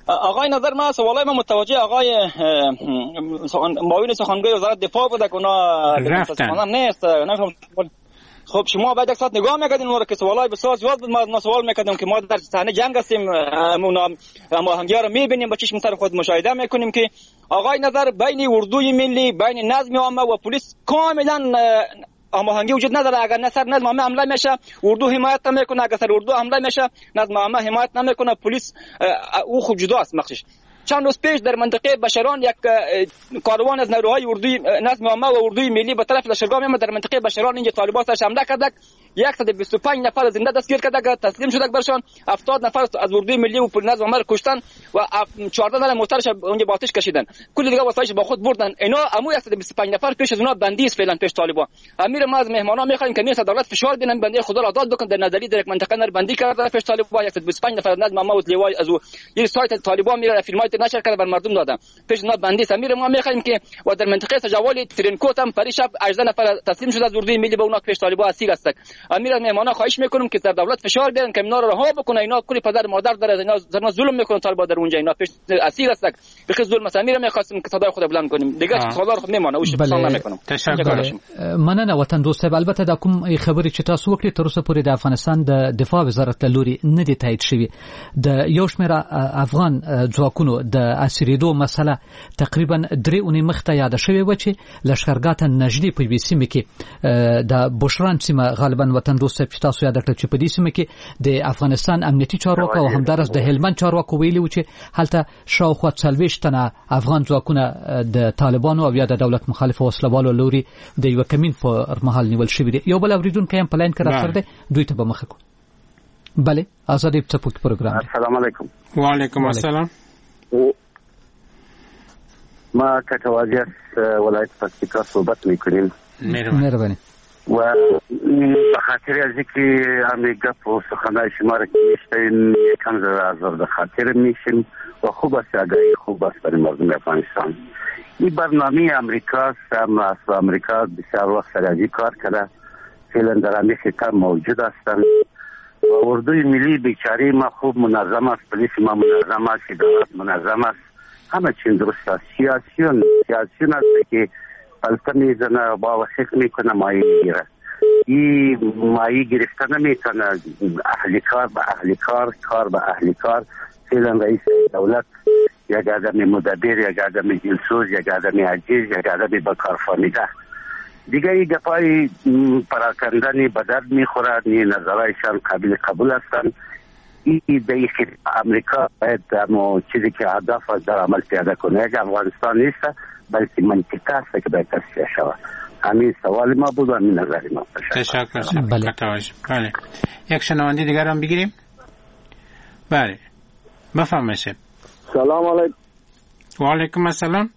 آقای نظر من سوالای من متوجه آقای معاون سخنگوی وزارت دفاع بوده که اونا متاسفانه نیست. خب شما باید یک ساعت نگاه میکردین اون رو که سوالای بسیار زیاد بود. ما سوال میکردیم که ما در صحنه جنگ هستیم، هماهنگی‌ها رو میبینیم، با چشم سر خود مشاهده میکنیم که آقای نظر بین اردوی ملی، بین نظم عامه و پلیس کاملا هماهنگی وجود نداره. اگر نظر نظم عامه حمله میشه اردو حمایت نمیکنه، اگر سر اردو حمله میشه نظم عامه حمایت نمیکنه، پلیس او خود جدا است. مخصوص چند روز پیش در منطقه بشران یک کاروان از نیروهای اردوی نظم عامه و اردوی ملی به طرف لشکرگاه میآمد. در منطقه بشران اینجا طالبان سرش حمله کردند، 125 نفر زنده دستگیر کردند، تسلیم شدند برشان. 70 نفر از اردوی ملی و نظم عامه کشتن و 14 نفر موترش اونجا با آتش کشیدن. کل دیگه وسایلش با خود بردن. اینا عمو 125 نفر پیش از اونها بندی است فعلا پیش طالبان. امیر ما از مهمانا میخوایم که نیست دولت فشار بدن بنده خدا را آزاد بکن. در نظری در یک منطقه نر بندی کرده پیش طالبان 125 نفر نظم عامه و لیوای از یه سایت طالبان میره فیلمای نشر کرده بر مردم دادن پیش اونا بندی است. امیر ما میخوایم که و در منطقه سجاوال ترینکوت هم پریشب 18 نفر تسلیم شده از اردوی ملی به اونا پیش طالبان اسیر هستند. امیر از مهمانا خواهش میکنم که در دولت فشار بیارن که اینا رو رها بکنه. اینا کلی پدر مادر داره، اینا ظلم میکنن طالبان در اونجا، اینا پیش اسیر هستند. بخی ظلم امیر میخواستم که صدای خود بلند کنیم دیگه خدا رو خود میمانه اوش پسند نمیکنم. تشکر. مننه وطن دوست. البته دا کوم خبري چې تاسو وکړي تر اوسه پورې د افغانستان د دفاع وزارت لوري نه دی تایید شوی. د یو شمېر افغان ځواکونو د اسیریدو مسله تقریبا 3 اونۍ مخته یاد شوی و چې لشکرګاه ته نږدې په دې سیمه کې د بوشران سیمه غالبا وطن دوست چې تاسو یاد کړئ چې په دې سیمه کې د افغانستان امنیتي چارواکو او همدارس د هلمند چارواکو ویلي و چې هلته شاوخوا 40 تنه افغان ځواکونه د طالبانو او یا د دولت مخالف وسلوالو لوري د یو کمین په محل نیول شوی دی. یو بل اوریدونکو هم پلاین کړه سره دی دوی ته به مخ کو. بله آزادی چپوک پروگرام. السلام علیکم. و علیکم السلام. ما کټواجی ولایت پکتیکا صحبت میکنیم. مهربانی. و به خاطر ذکر امریکا و سخنهای شما را کشتین یکم از خاطر میشیم و خوب است آگاهی خوب است برای مردم افغانستان. این برنامه امریکا است. امریکا بسیار وقت سرازی کار کرده، فعلا در همه خطر موجود هستند و اردوی ملی بیچاره ما خوب منظم است، پلیس ما منظم است، ادارات منظم است، همه چیز درست است. سیاسیون است که پلته میزنه با وسیق میکنه مایی میگیره. این مایی گرفته نمیتونه. اهل کار به اهل کار به اهل کار. فعلا رئیس دولت یک آدم مدبر، یک آدم دلسوز، یک آدم عجیز، یک آدم به کار فهمیده. دیگه این گپای پراکندنی به درد میخورد. این نظرهایشان قابل قبول هستند. این دیگه امریکا باید چیزی که هدف در عمل پیاده کنه. یک افغانستان نیست بلکه منطقه است که باید تصفیه شود. همین سوال ما بود و همین نظر ما. تشکر. بله. یک شنونده دیگر هم بگیریم. بله بفرمایید. سلام علیکم. و علیکم السلام.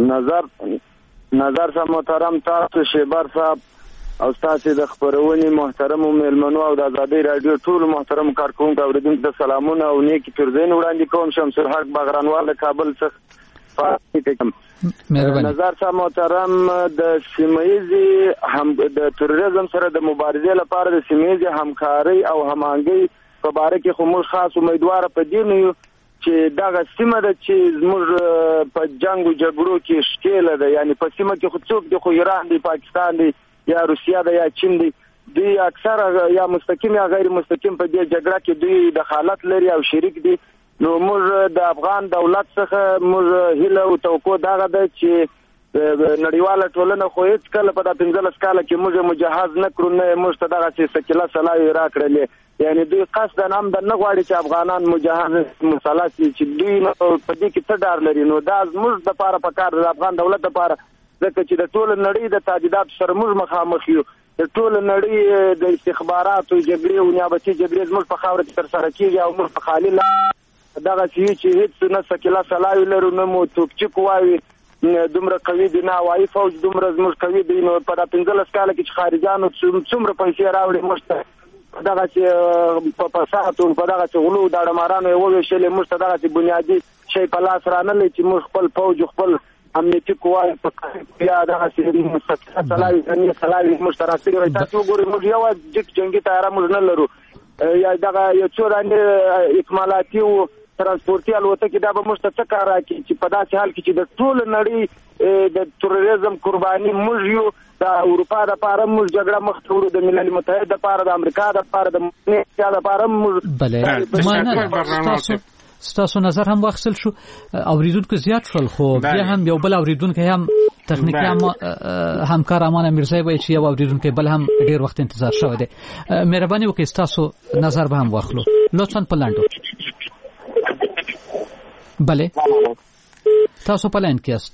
نظر صاحب محترم، تاسو شیبر صاحب او تاسو د خبرونې محترم مېلمنو او د آزادۍ رادیو ټول محترم کارکونکو اوریدونکو ته سلامونه او نیکی پرځین وړاندې کوم. شمس الحق بغرانوال کابل څخه. نظر صاحب محترم، د سیمایي د تروریزم سره د مبارزې لپاره د سیمایي همکاري او هماهنګي په باره کې خو موږ خاص امیدوار پدې نه یو چې دغه سیمه د چې موږ په جنگ او جګړو کې شکیل ده. یعنی په سیمه کې خو څوک د خو ایران دی، پاکستان دی یا روسیا دی یا چین دی، دوی اکثر یا مستقیم یا غیر مستقیم په دې جګړه کې دوی دخالت لري او شریک دي. نو موږ د افغان دولت څخه موږ هیله او توقع دغه ده چې نړیواله ټولنه خو هیڅ کله په 15 کال کې موږ مجهز نه کړو، نه موږ ته دغه څه سکیلا صلاحي راکړلې. یعنی دوی قصدن هم د نه غواړي چې افغانان مجهز مسلسل چې دوی په دې کې څه ډار لري. نو دا زموږ د لپاره پکار د افغان دولت لپاره ځکه چې د ټول نړۍ د تهدیدات سره موږ مخامخ یو. د ټول نړۍ د استخباراتو جګړې او نیابتي جګړې زموږ په خاور کې تر سره کیږي او موږ په خالي دغه چې هیڅ نه سکیلا صلاحي لرو، نه مو توپچک وایي، دومره قوي دي، نه هوایي فوج دومره زموږ قوي دي. نو په 15 کال کې چې خارجانو څومره پیسې راوړي موږ ته دغه چې په فساد او په دغه چې غلو د اړمارانو یو ویشلې موږ ته دغه چې بنیادی شی په لاس رانه چې موږ خپل فوج خپل امنیتي قواوې په یا دغه چې مستقله صلاحي نه صلاحي موږ ته راځي. تاسو ګورئ موږ یو جنگي تیار موږ نه لرو. یا دغه یو څو باندې اکمالاتي او ترانسپورتي الوتکې دا به موږ ته څه کار راکړي چې په داسې حال کې چې د ټول نړۍ د تروریزم قرباني موږ یو د اروپا لپاره موږ جګړه مخ ته وړو د ملل متحد لپاره د امریکا لپاره د ملتیا لپاره موږ بله ستاسو نظر هم واخیستل شو اوریدونکو زیات شول خو بیا هم یو بل اوریدونکو هم تخنیکی همکار امان میرزای وایي چې یو اوریدونکو بل هم ډیر وخت انتظار شوی دی مهرباني وکړئ ستاسو نظر به هم واخلو لطفا په لاندو بله تاسو په لاین کې یاست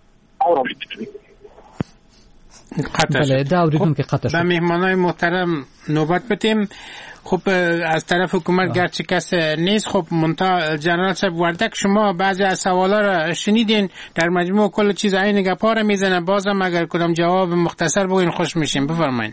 بله دا اوریدونکو قطع شد. به مهمانای محترم نوبت بدیم. خب از طرف حکومت گرچه کس نیست، خب منتها جنرال صاحب وردک شما بعضی از سوالا را شنیدین، در مجموع کل چیز عین گپا را میزنه، بازم اگر کدام جواب مختصر بگین خوش میشیم. بفرمایید.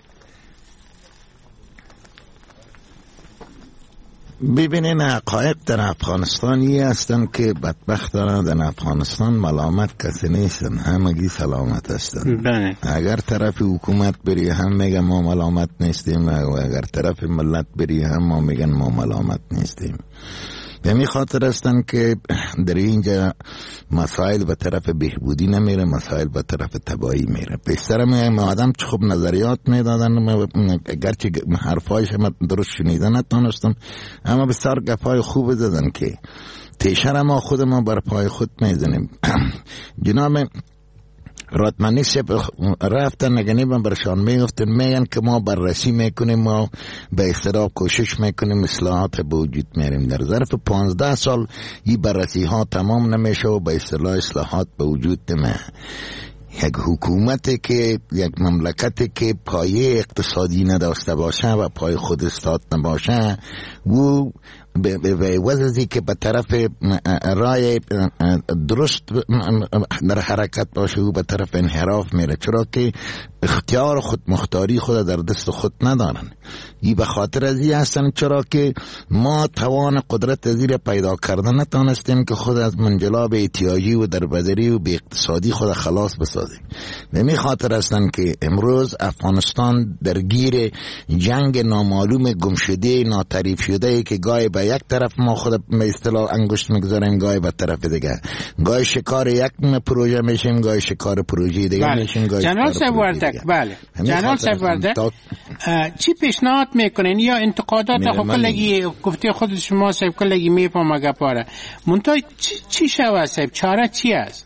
ببینین حقایق در افغانستانی هستن که بدبختانه در افغانستان ملامت کسی نیستن، همگی سلامت هستن. اگر طرف حکومت بری هم میگن ما ملامت نیستیم و اگر طرف ملت بری هم ما میگن ما ملامت نیستیم. به می خاطر هستن که در اینجا مسائل به طرف بهبودی نمیره، مسائل به طرف تباهی میره. پیشتر ما آدم چه خوب نظریات میدادن، اگرچه حرفایش ما درست شنیده نتونستم، اما بسیار گپای خوب زدن که تیشر ما خود ما بر پای خود میزنیم. جناب راتمنی رفتن نگنی من برشان میگفتن، میگن که ما بررسی میکنیم، ما به اصطلاح کوشش میکنیم اصلاحات به وجود میاریم. در ظرف 15 سال این بررسی ها تمام نمیشه و به اصطلاح اصلاحات به وجود نمیاد. یک حکومتی که یک مملکتی که پایه اقتصادی نداشته باشه و پای خود استاد نباشه و به وضعی که به طرف رای درست در حرکت باشه و به طرف انحراف میره، چرا که اختیار خود مختاری خود در دست خود ندارن. این به خاطر از این هستن چرا که ما توان قدرت زیر پیدا کردن نتونستیم که خود از منجلاب احتیاجی و دربدری و به اقتصادی خود خلاص بسازیم. به می خاطر هستن که امروز افغانستان درگیر جنگ نامعلوم گمشده ناتریف شده که گاهی به یک طرف ما خود به اصطلاح انگشت میگذاریم، گاهی به طرف دیگه، گاهی شکار یک پروژه میشیم، گاهی شکار پروژه دیگه میشیم. جنرال صاحب وردک، بله جنرال صاحب وردک، چی پیشنهاد میکنین یا انتقادات کلگی گفته خود شما صاحب کلگی میفهمه گپاره، منتها چی شود صاحب؟ چاره چی است؟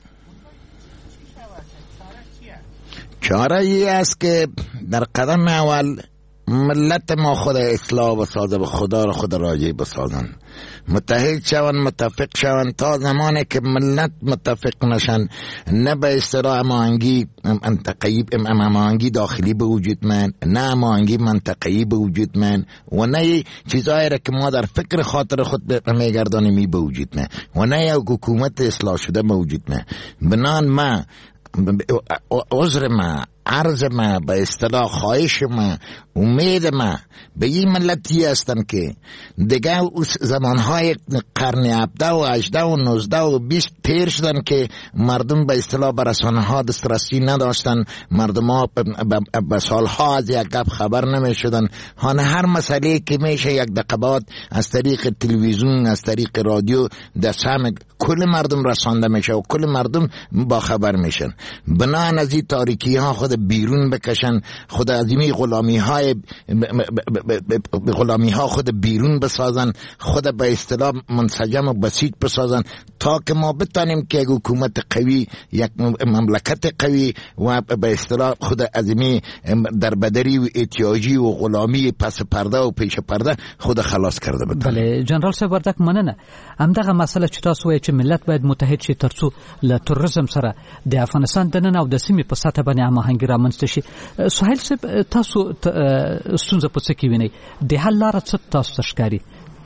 چاره ای است که در قدم اول ملت ما خود اصلاح بسازه، به خدا را خود راجع بسازن، متحد شون، متفق شون. تا زمانی که ملت متفق نشن، نه به اصطلاح امانگی امانگی داخلی به وجود من، نه امانگی منطقه‌ای به وجود من، و نه چیزایی را که ما در فکر خاطر خود میگردانیم به وجود من، و نه یک حکومت اصلاح شده به وجود من. بنان ما عذر ما، عرض ما، به اصطلاح خواهش ما، امید ما به این ملتی هستن که دیگه زمانهای قرن 17 و 18 و 19 و 20 تیر شدن که مردم به اصطلاح برسانه ها دسترسی نداشتن، مردم ها به سالها از یک گپ خبر نمی شدن. هر مسئله که میشه یک دقیقات از طریق تلویزیون، از طریق رادیو در سهم کل مردم رسانده میشه و کل مردم با خبر میشن. بنان از این تاریکی ها خود بیرون بکشن، خود از این غلامی ها خود بیرون بسازن، خود به اصطلاح منسجم و بسیط بسازن، تا که ما بتانیم که یک حکومت قوی، یک مملکت قوی و به اصطلاح خود از این دربدری و احتیاجی و غلامی پس پرده و پیش پرده خود خلاص کرده بتانیم. بله جنرال صاحب وردک مننه. همدغه مسله چې تاسو وایي چې ملت باید متحد شي ترڅو له تروریزم سره د افغانستان دننه او د سیمې په سطح باندې هماهنګي رامنځته شي. سهیل صاحب تاسو ستونزه په څه کې وینئ؟ د حل لاره څه تاسو ته ښکاري؟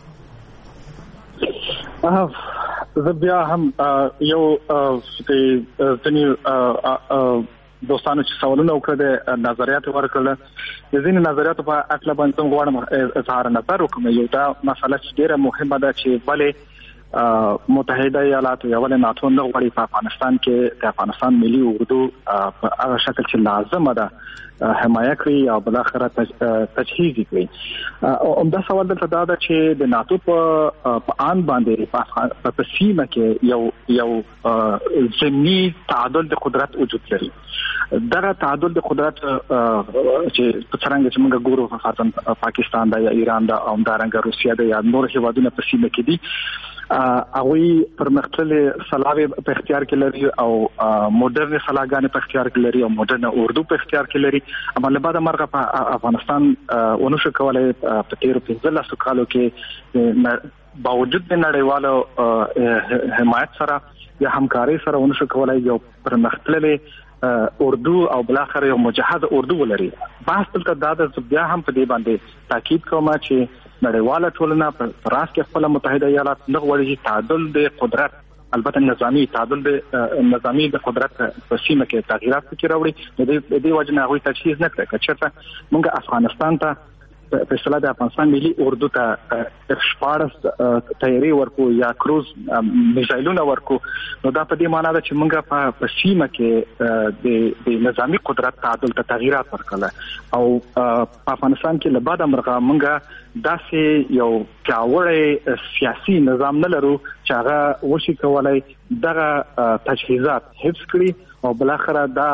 زه بیا هم یو ځینې دوستانو چې سوالونه وکړه د نظریات ورکړل، د ځینې نظریاتو په اړه باندې غواړم اظهار نظر وکړم. یو دا مسله چې ډیره مهمه ده چې بلې متحده ایالات یا ولې ناتو نه غواړي په افغانستان کې د افغانستان ملي اردو په هغه شکل چې لازمه ده حمایه کوي او بل اخر تجهیز کوي. عمده سوال دلته دا ده چې د ناتو په آن باندې په سیمه کې یو ضمني تعادل د قدرت وجود لري. دغه تعادل د قدرت چې څنګه چې موږ ګورو خاصه پاکستان دا یا ایران دا او همدارنګه روسیا دا یا نور هیوادونه په سیمه کې دي هغوی پرمختللي سلاوي په اختیار کې لري او مدرن سلاګانې په اختیار کې لري او مدرن اردو په اختیار کې لري. اما له بعد مرګه په افغانستان ونشو کولای په تیر 15 کالو کې باوجود د نړیوالو حمایت سره یا همکاري سره ونشو کولای یو پرمختللي اردو او بلاخره یو مجهز اردو ولري. بحث تل دا د بیا هم په دې باندې تاکید کوم چې نړیواله ټولنه په راس کې خپل متحده ایالات نه غواړي چې تعادل د قدرت البته نظامی تعادل د نظامی د قدرت په سیمه کې تغیرات پکې راوړي. د دې وجه نه هغوی تجهیز نه کړي. چېرته موږ افغانستان ته په اصطلاح د افغانستان ملي اردو ته F-14 تیاری ورکو یا کروز میزایلونه ورکو نو دا په دې معنی ده چې موږ په سیمه کې د نظامی قدرت تعادل ته تغیرات ورکړل او په افغانستان کې له بعد مرغه موږ داسې یو پیاوړی سیاسي نظام نه لرو چې هغه وشي کولای دغه تجهیزات حفظ کړي او بلاخره دا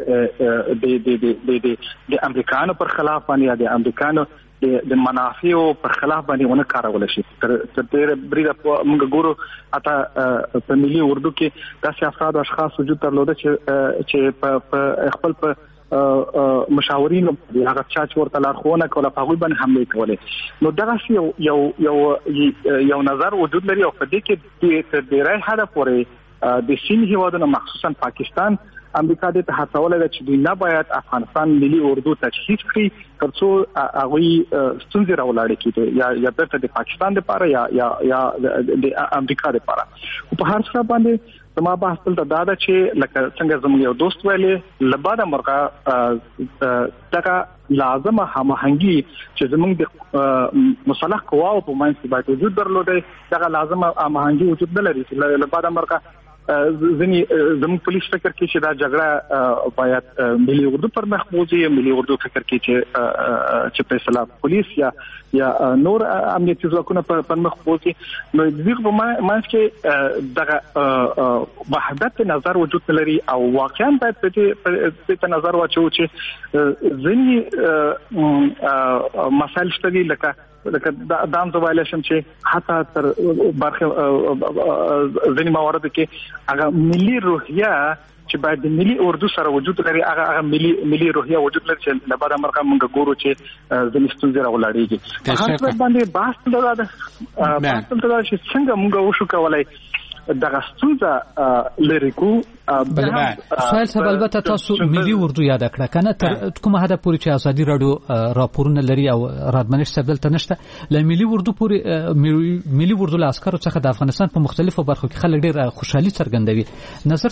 د امریکانو پر خلاف باندې یا د امریکانو د منافعو پر خلاف باندې ونه کارول شي. تر دې بریده موږ ګورو اته په ملي اردو کې داسې افراد او اشخاص وجود درلوده چې په خپل په مشاورین هغه چا چې ورته لارښوونه کوله په هغوی باندې حملې کولې. نو دغه یو نظر وجود لري او په دې کې تر ډېری حده پورې د سیمې هیوادونو مخصوصا پاکستان امریکا دې ته هڅولې ده چې دوی نه باید افغانستان ملي اردو تجهیز کړي ترڅو هغوی ستونزې راولاړې کړي یا بیرته د پاکستان لپاره یا د امریکا لپاره. په هر څه باندې زما بحث دلته دا ده چې لکه څنګه زموږ یو دوست ویلې له بعده مرغه دغه لازمه هماهنګي چې زموږ د مصالح قواو په منځ کې باید وجود درلودي. دغه لازمه هماهنګي وجود نه لري. له بعده مرغه زموږ پولیس فکر کې چې دا جګړه باید ملي اردو پر مخ بوځي. ملي اردو فکر کې چې په اصطلاح پولیس یا نور امنیتي ځواکونه پر مخ بوځي. نو د دې په منځ کې دغه وحدت نظر وجود لري او واقعا باید په نظر واچو چې ځینې مسایل شته دي لکه دام زوایل شم چې حتی تر برخه ځینې موارد کې هغه ملي روحیه چې باید د ملي اردو سره وجود لري هغه ملي روحیه وجود لري چې له بعده مرګه موږ ګورو چې ځینې ستونزې راولاړېږي. هغه باندې بحث دا ده چې څنګه موږ وشو کولای دغه ستونزه لري کو. سوال سبب البته تاسو ملي اردو یاد کړه کنه تر کومه حد پورې چې ازادي رادیو راپورونه لري او رادمنش سبل ته نشته ل ملي اردو پورې ملي اردو له عسکرو څخه د افغانستان په مختلفو برخو کې خلک ډېر خوشحالي څرګندوي. نظر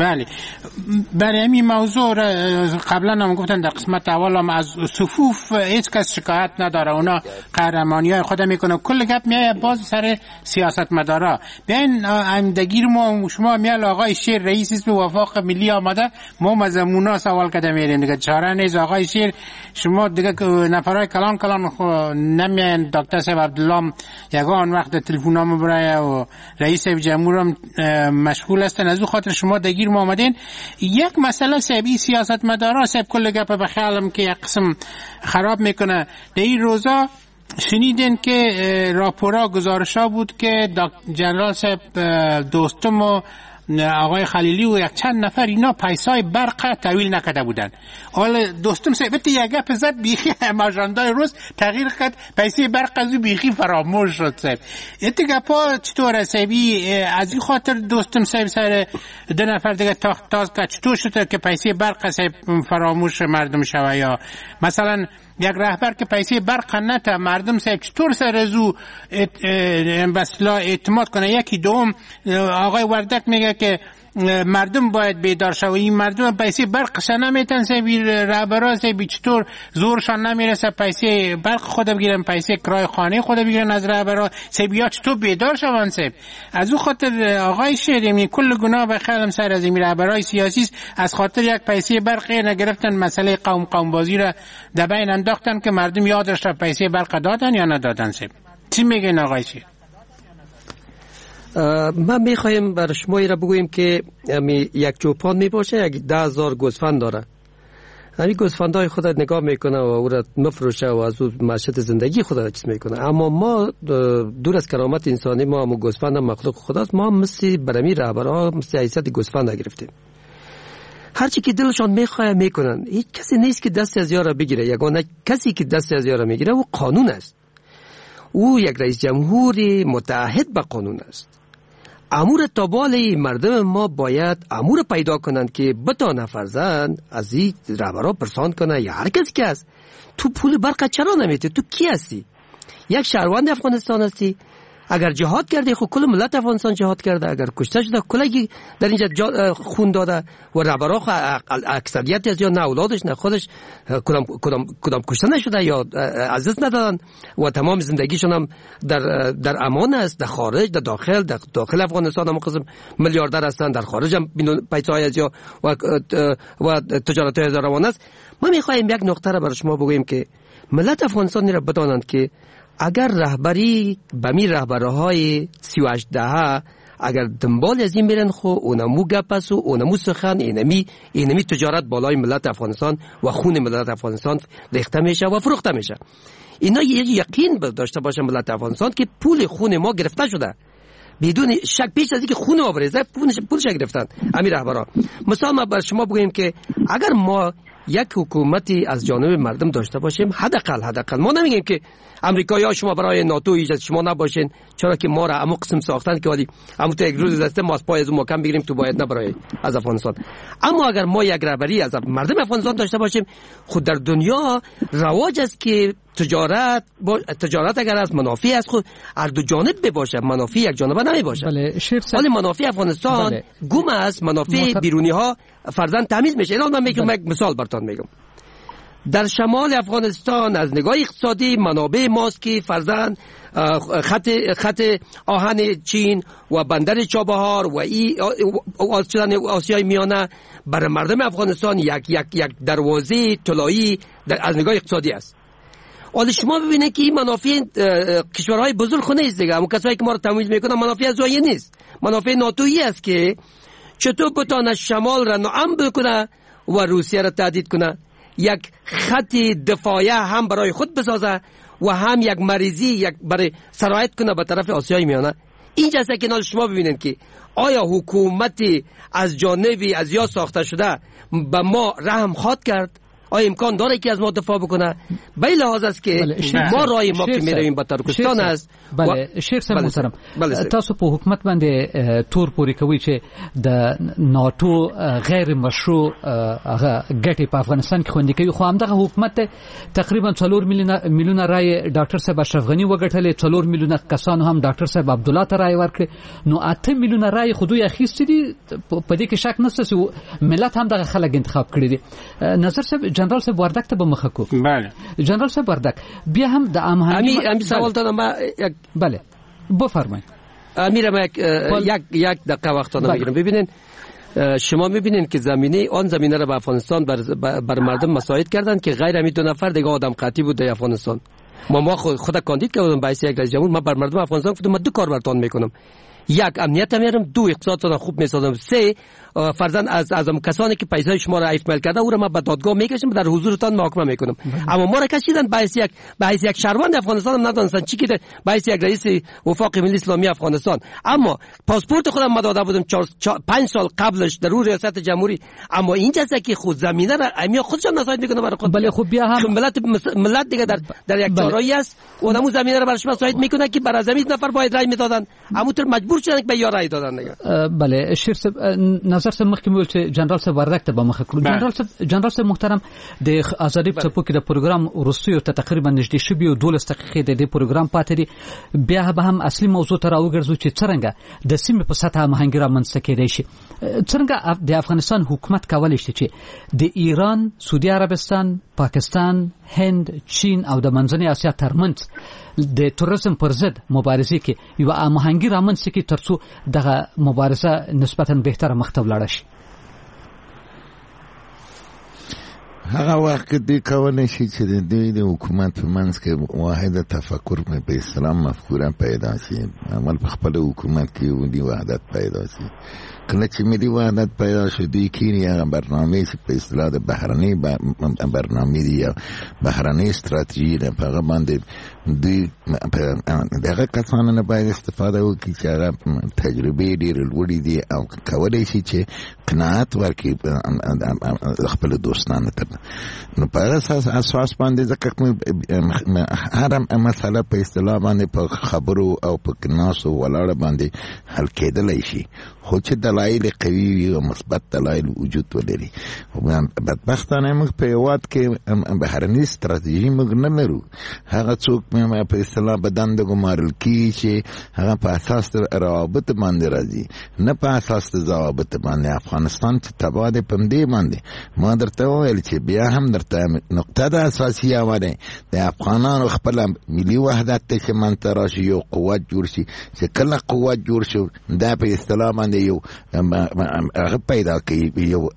څه برای همین موضوع قبلا هم گفتن در قسمت اول هم از صفوف هیچ کس شکایت نداره. اونا قهرمانی های خود میکنه. کل گپ میایه باز سر سیاستمدارا. بیاین عمدگیر ما شما میال آقای شیر رئیس حزب وفاق ملی آمده ما مزمونا سوال کرده میرین دیگه چاره نیست. آقای شیر شما دیگه نفرای کلان نمیان. دکتر صاحب عبدالله یگان وقت تلفنام برای و رئیس جمهور هم مشغول هستن. از او خاطر شما دگیر ما آمدین. یک مسئله صاحبی سیاست مدارا صاحب کل گپ به خیالم که یک قسم خراب میکنه. در این روزا شنیدین که راپورا گزارشا بود که جنرال صاحب دوستم و آقای خلیلی و یک چند نفر اینا پیسای برق تحویل نکرده بودن. حالا دوستم صاحب یک گپ زد بیخی ماجراندای روز تغییر کرد پیسه برق از بیخی فراموش شد. صاحب اتگاپا چطوره صاحبی از این خاطر دوستم صاحب سر دو نفر دیگه تاز کرد چطور شد که پیسه برق صاحب فراموش مردم شوه یا مثلا یک رهبر که پیسه برق نته مردم صاحب چطور سر ازو بسلا اعتماد کنه. یکی دوم آقای وردک میگه که مردم باید بیدار شود. این مردم پیسه برقش نمیتن سبی رهبرا سبی چطور زورشان نمیرسه پیسه برق خود بگیرن، پیسه کرای خانه خود بگیرن از رهبرا سبی ها چطور بیدار شوند سب. از او خاطر آقای شیرمی کل گناه به خیالم سر از این رهبرای سیاسی از خاطر یک پیسه برق نگرفتن مسئله قوم بازی را در بین انداختن که مردم یادش را پیسه برق دادن یا ندادن سب. چی میگین آقای شیر؟ ما میخوایم بر شما را بگوییم که یک چوپان میباشه، یک 10,000 گوسفند داره. همین گوسفندای خود نگاه میکنه و او را مفروشه و از او معیشت زندگی خود را چیز میکنه. اما ما دور از کرامت انسانی، ما هم گوسفند هم مخلوق خداست، ما مثل برمی رهبرها مثل حیثیت گوسفند گرفتیم. هرچی که دلشان میخواه میکنن. هیچ کسی نیست که دست از یارا بگیره. یگانه کسی که دست از یارا میگیره او قانون است. او یک رئیس جمهوری متعهد به قانون است. امور تابال مردم ما باید امور پیدا کنند که بتانه فرزند از این رهبرا پرسان کنه یا هر کسی که است تو پول برق چرا نمیتی؟ تو کی هستی؟ یک شهروند افغانستان هستی؟ اگر جهاد کرده خب کل ملت افغانستان جهاد کرده، اگر کشته شده کلگی در اینجا خون داده و رهبرا اکثریت از یا نه اولادش نه خودش کدام کشته نشده یا عزیز ندادن و تمام زندگیشون هم در امان است، در خارج، در داخل افغانستان هم قسم میلیاردر هستند، در خارج هم پیسه‌های از یا و تجارت های روان است. ما میخوایم یک نقطه را برای شما بگوییم که ملت افغانستان را بدانند که اگر رهبری بمی رهبرهای 38 دهه اگر دنبال از این میرن خو اونمو گپس و اونمو سخن اینمی تجارت بالای ملت افغانستان و خون ملت افغانستان ریخته میشه و فروخته میشه. اینا یقین داشته باشه ملت افغانستان که پول خون ما گرفته شده بدون شک، پیش از اینکه خون ما بریزه پولش گرفتن امیر رهبرا. مثلا ما بر شما بگوییم که اگر ما یک حکومتی از جانب مردم داشته باشیم، حداقل ما نمیگیم که امریکایی‌ها شما برای ناتو ایجاد شما نباشین، چرا که ما را عمو قسم ساختن که ولی عمو تو یک روز دسته ما از پای از اون مکان بگیریم تو باید نبرای از افغانستان. اما اگر ما یک رهبری از مردم افغانستان داشته باشیم، خود در دنیا رواج است که تجارت اگر از منافع از خود هر دو جانب باشه، منافع یک جانبه نمی باشه. ولی منافع افغانستان گم است، منافع بیرونی ها فرزند تمیز میشه. الان من میگم یک مثال براتون میگم. در شمال افغانستان از نگاه اقتصادی منابع ماست که فرزند خط آهن چین و بندر چابهار و آسیای میانه برای مردم افغانستان یک دروازه طلایی از نگاه اقتصادی است. حالا شما ببینید که این منافع کشورهای بزرگ خونه است دیگه. اون کسایی که ما رو تمویل میکنن منافع از جایی نیست، منافع ناتویی است که چطور بتونه شمال را ناامن بکنه و روسیه را تهدید کنه، یک خط دفاعی هم برای خود بسازه و هم یک مریضی برای سرایت کنه به طرف آسیای میانه. اینجاست که شما ببینید که آیا حکومتی از جانبی از یا ساخته شده به ما رحم خواهد کرد؟ آیا امکان داره که از ما دفاع بکنه؟ به لحاظ است که ما رای ما که میرویم به ترکستان است. بله شیخ صاحب محترم، تاسو په حکومت باندې تور پوری کوي چې د ناتو غیر مشروع هغه ګټي په افغانستان کې خوندي کوي، خو همدغه حکومت تقریبا 4 میلیونه رای ډاکټر صاحب اشرف غنی وګټلې، 4 میلیونه کسانو هم ډاکټر صاحب عبد الله ته رای ورکړي، نو 8 میلیونه رای خو دوی اخیستي دي. په دې کې شک نشته چې ملت هم دغه خلک انتخاب کړي دي. نظر صاحب جنرال صاحب وردک ته به مخه کو. بله جنرال صاحب وردک بیا هم د امیر سوال دادم ما بله بفرمایید. امیر ما یک دقیقه وقتتون میگیرم. ببینید شما میبینید که آن زمینه را به افغانستان بر مردم مساعد کردن که غیر همین 2 نفر دیگه آدم قطعی بود در افغانستان. ما خود کاندید کردم باعث یک رئیس جمهور. ما بر مردم افغانستان گفتم من 2 کار براتون میکنم: 1 امنیت میارم، 2 اقتصادتون خوب میسازم، 3 فرزند از کسانی که پیسای شما را ایفمل کرده او را ما به دادگاه میکشم، در حضورتان محاکمه میکنم. اما ما را کشیدن باعث یک شهروند افغانستان هم ندانستن چی که باعث یک رئیس وفاق ملی اسلامی افغانستان. اما پاسپورت خودم ما داده بودم 5 سال قبلش در روی ریاست جمهوری. اما اینجاست که خود زمینه را امیا خودشان نصایح میکنه برای خود. بله خب بیا هم ملت دیگه در یک چارایی است، اونمو زمینه را برای شما نصایح میکنه که برای زمین نفر باید رای میدادن، اما تو مجبور پرچنک به یارای دادن دیگه. بله شیر صاحب نظر صاحب مخکې ویل چې جنرال صاحب وردک ته به مخ کړو. جنرال صاحب محترم د ازادي په څپو کې د پروګرام وروستیو ته تقریبا نږدې شوي 12 دقیقې د دې پروګرام پاتې دي. بیا به هم اصلي موضوع ته راوګرځو چې څنګه د سیمې په سطح هماهنګي رامنځته کېدای شي. څنګه د افغانستان حکومت کولی شي چې د ایران، سعودي عربستان، پاکستان، هند، چین او د منځنۍ اسیا ترمنځ د تروریزم پر ضد مبارزې کې یو هماهنګي رامنځته کړي ترڅو دغه مبارزه نسبتاً بهتره مخ ته ولاړه شي. هغه وخت دوی کولی شي چې د دوی د حکومت په منځ کې واحد تفکر په اسلام مفکوره پیدا شي. عمل په خپل حکومت کې دی وحدت پیدا شي. کله چې ملي وحدت پیدا شي دوی کینی هغه برنامه چې په اصطلاح د بهرنۍ برنامه دی یا بهرنۍ استراتیژي ده په هغه باندې دوی دغه کسانو نه باید استفاده وکړي چې هغه تجربې ډېرې لوړې دي او کولی شي چې قناعت ورکړي خپل دوستانو ته. نو په اساس باندې ځکه هر مسله په اصطلاح باندې په خبرو او په ناسو ولاړه باندې حل کېدلی شي، خو چې دلایل قوي وي او مثبت دلایل وجود ولري. بدبختانه موږ په هېواد کې بهرنۍ ستراتیژي موږ نه لرو. هغه څوک په اصطلاح بدن د ګمارل کېږي چې هغه په اساس روابط باندې راځي، نه په اساس د ضوابط باندې. افغانستان چې تباه دی په همدې باندې. ما درته وویل چې بیا هم درته نقطه د اساسي واده د افغانانو خپل ملي وحدت ته چې منځته راشي، یو قوت جوړ شي. چې کله قوت جوړ شو دا په اصطلاح باندې یو هغه پیدا کوي، یو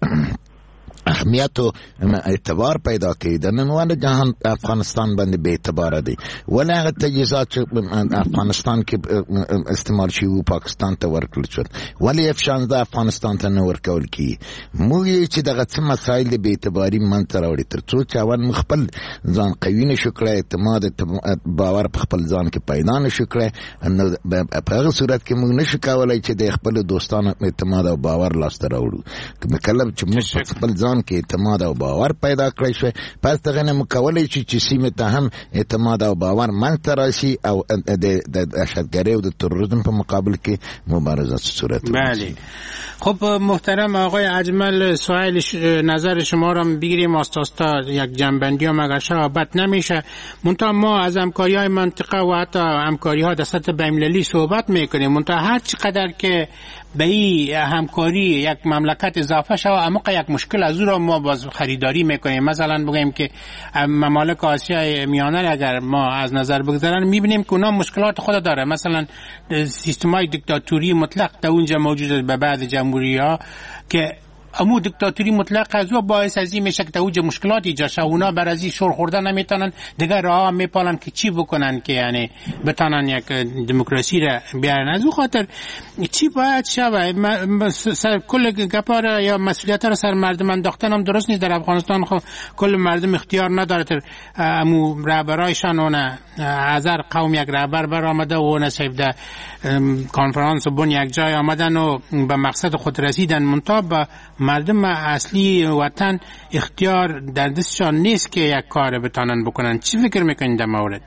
اهمیت او اعتبار پیدا کوي. د ننوان جهان افغانستان باندې به اعتبار دی. ولې هغه تجهیزات چې افغانستان کې استعمال شي او پاکستان ته ورکړل شو، ولې F-16 افغانستان ته نه ورکول کی؟ موږ چې دغه څه مسایل به اعتباري منځ راوړي ترڅو چې اول خپل ځان قوي نشو کړی، اعتماد باور په خپل ځان کې پیدا نشو کړی. نو په هغه صورت کې موږ نشو کولای چې د خپل دوستانو اعتماد او باور لاسته راوړو. کله چې موږ خپل ځان کې اعتماد او باور پیدا کړی شوی، پس دغه نه مکولای شي چې سیمه ته هم اعتماد او باور منځته راشي او د دهشتګرۍ او د تروریسم په مقابل کې مبارزه صورت بله. خب محترم آقای اجمل، سوال نظر شما را بگیریم آستاستا یک جنبندی هم اگر شرابت نمیشه. منتها ما از همکاری های منطقه و حتی همکاری ها در سطح بین‌المللی صحبت میکنیم، منتها هر چقدر که به این همکاری یک مملکت اضافه شود اما یک مشکل از او را ما باز خریداری میکنیم. مثلا بگیم که ممالک آسیای میانه اگر ما از نظر بگذارن میبینیم که اونا مشکلات خود داره. مثلا سیستمای دیکتاتوری مطلق در اونجا موجود به بعد جمهوری ها که امو دیکتاتوری مطلق از او باعث از این میشه که اوج مشکلات ایجاد شه. اونا بر از این شور خوردن نمیتونن، دیگه راه میپالن که چی بکنن که یعنی بتونن یک دموکراسی را بیارن. از او خاطر چی باید شود؟ سر کل گپا یا مسئولیت را سر مردم انداختن هم درست نیست. در افغانستان خب کل مردم اختیار نداره. تر امو رهبرایشان اون هزار قوم یک رهبر برآمده و اون سیفده کنفرانس و بن یک جای آمدن و به مقصد خود رسیدن، منتها با مردم اصلی وطن اختیار در دستشان نیست که یک کار بتانن بکنن. چی فکر میکنید در مورد؟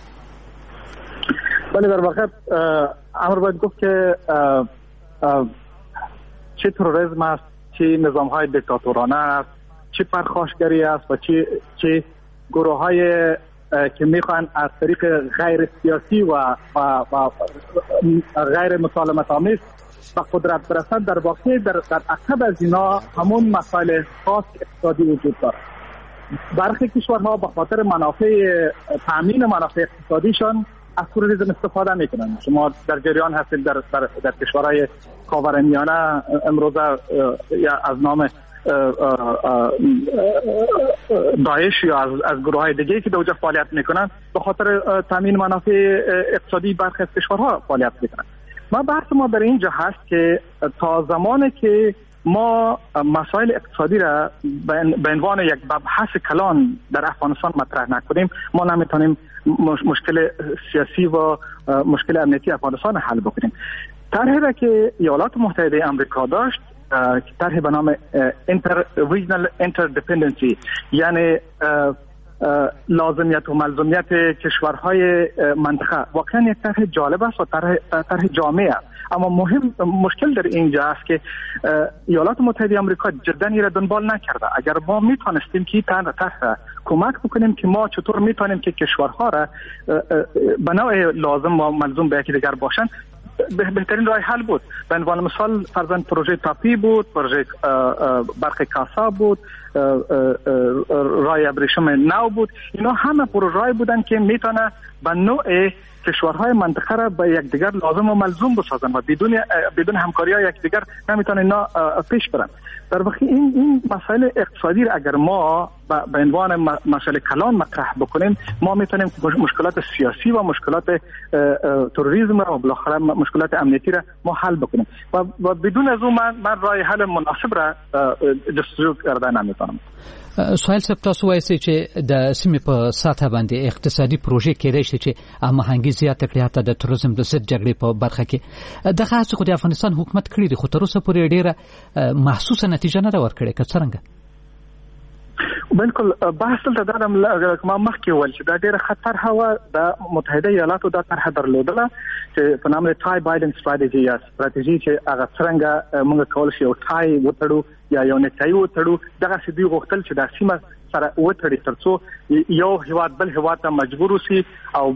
بله در واقع امر باید گفت که چه تروریسم است، چه نظام های دیکتاتورانه است، چه پرخاشگری است و چه گروه های که میخوان از طریق غیر سیاسی و غیر مسالمت آمیز و قدرت برسند، در واقع در عقب از اینا همون مسائل خاص اقتصادی وجود دارد. برخی کشورها به خاطر تامین منافع اقتصادیشان از تروریسم استفاده میکنند. شما در جریان هستید در کشورهای خاورمیانه امروز یا از نام داعش یا از گروه های دیگه که در اونجا فعالیت میکنند به خاطر تامین منافع اقتصادی برخی از کشورها فعالیت میکنند. بحث ما در اینجا هست که تا زمانی که ما مسائل اقتصادی را به عنوان یک بحث کلان در افغانستان مطرح نکنیم، ما نمیتونیم مشکل سیاسی و مشکل امنیتی افغانستان حل بکنیم. طرحی را که ایالات متحده آمریکا داشت، طرح به نام Regional Interdependence، یعنی لازمیت و ملزومیت کشورهای منطقه واقعا یک طرح جالب است و طرح جامع است. اما مشکل در اینجا است که ایالات متحده آمریکا جدا این را دنبال نکرده. اگر ما میتونستیم که طرح کمک بکنیم که ما چطور میتونیم که کشورها را به نوع لازم و ملزوم به یکی دیگر باشند، بهترین راه حل بود. به عنوان مثال فرضاً پروژه تاپی بود، پروژه برق کاسا بود، رای ابریشم نو بود. اینا همه پروژه‌ای بودن که میتونه به نوع کشورهای منطقه را به یکدیگر لازم و ملزوم بسازن و بدون همکاری های یکدیگر نمیتونه اینا پیش برن. در واقع این مسائل اقتصادی را اگر ما به عنوان مسائل کلان مطرح بکنیم، ما میتونیم مشکلات سیاسی و مشکلات تروریسم و بالاخره مشکلات امنیتی را ما حل بکنیم و بدون از اون من راه حل مناسب را جستجو کرده نمیتونم. سوال صاحب تاسو وایي چې د سیمې په ساته باندې اقتصادي پروژې کېدای شي چې هماهنګي زیاته کړي، حتی د تروریزم د ضد جګړې په برخه کې دغه هڅې خو د افغانستان حکومت کړي دي، خو تر اوسه پورې ډېره محسوسه نتیجه نه ده ورکړې. که څرنګه؟ بالکل بحث دلته دا ما مخکې ویل چې دا ډېره خطر هوا د متحده ایالاتو دا طرح درلودله چې په نامه ټای بایډن ستراتیژي یا ستراتیژي چې هغه څرنګه موږ کول شي یو ټای وتړو یا یو نتای وتړو. دغه سدي غوښتل چې د سیمه سره وتړي ترڅو یو هیواد بل هیواد ته مجبور وي او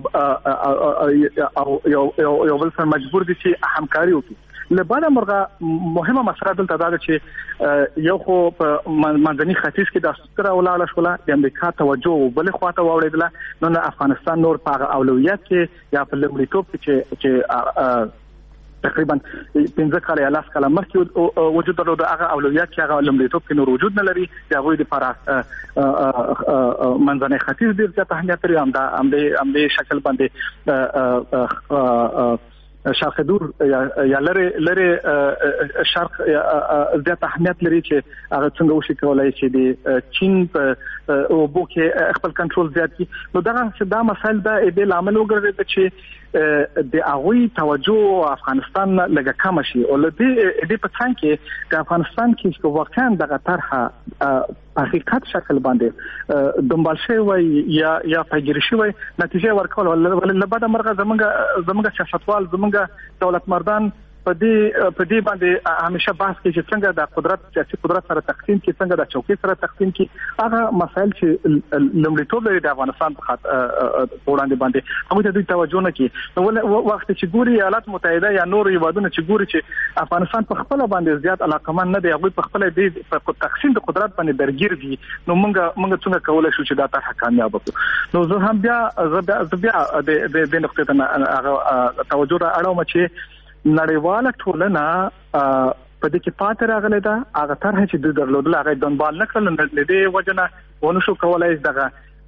یو بل سره مجبور دي چې همکاري وکړي. لباده مرغه مهمه مسله دلته دا ده چې یو خو په منځني ختیځ کې د ستر ولاړه شوله د امریکا توجه بل خواته واوړېدله، نو افغانستان نور په اولویت کې یا په لومړیتوب کې چې تقریبا 15 کال یا 10 کال مخکې وجود درلود، هغه اولویت کې هغه لومړیتوب کې نور وجود نه لري. هغه د لپاره منځني ختیځ ډېر زیات اهمیت لري. همدې شکل باندې شرق دور یا لره شرق زیات اهمیت لري چې هغه څنګه وشي کولای چې د چین په اوبو کې خپل کنټرول زیات کړي. نو دا مسایل دا د عامل وګرځي چې د هغوی توجه افغانستان لږه کم شي او لدې په څنګه کې د افغانستان کې واقعا دغه طرحه حقیقت شکل باندې دنبال شوی یا پیګری شوی نتیجه ورکول ولله بعد مرغه زمونږ سیاستوال زمونږ دولت مردان په دې باندې همیشه بحث کوي چې څنګه د قدرت سیاسي قدرت سره تقسیم کې، څنګه د چوکۍ سره تقسیم کې. هغه مسایل چې لومړیتوب لري د افغانستان په وړاندې باندې هغه ته دوی توجه نه کوي. نو وخت چې ګوري ایالات متحده یا نور هیوادونه چې ګوري چې افغانستان په خپل باندې زیات علاقمند نه دی، هغه په خپل د تقسیم د قدرت باندې درگیر دي، نو موږ څنګه کولای شو چې دا طرح کامیاب وکړو. نو زه هم بیا د نقطې ته توجه راوړم چې نړیواله ټولنه په دې کې پاتې راغله ده. هغه طرح چې د درلودل هغه دنبال نه کړل، نو د دې وجنه ونه شو کولای دغه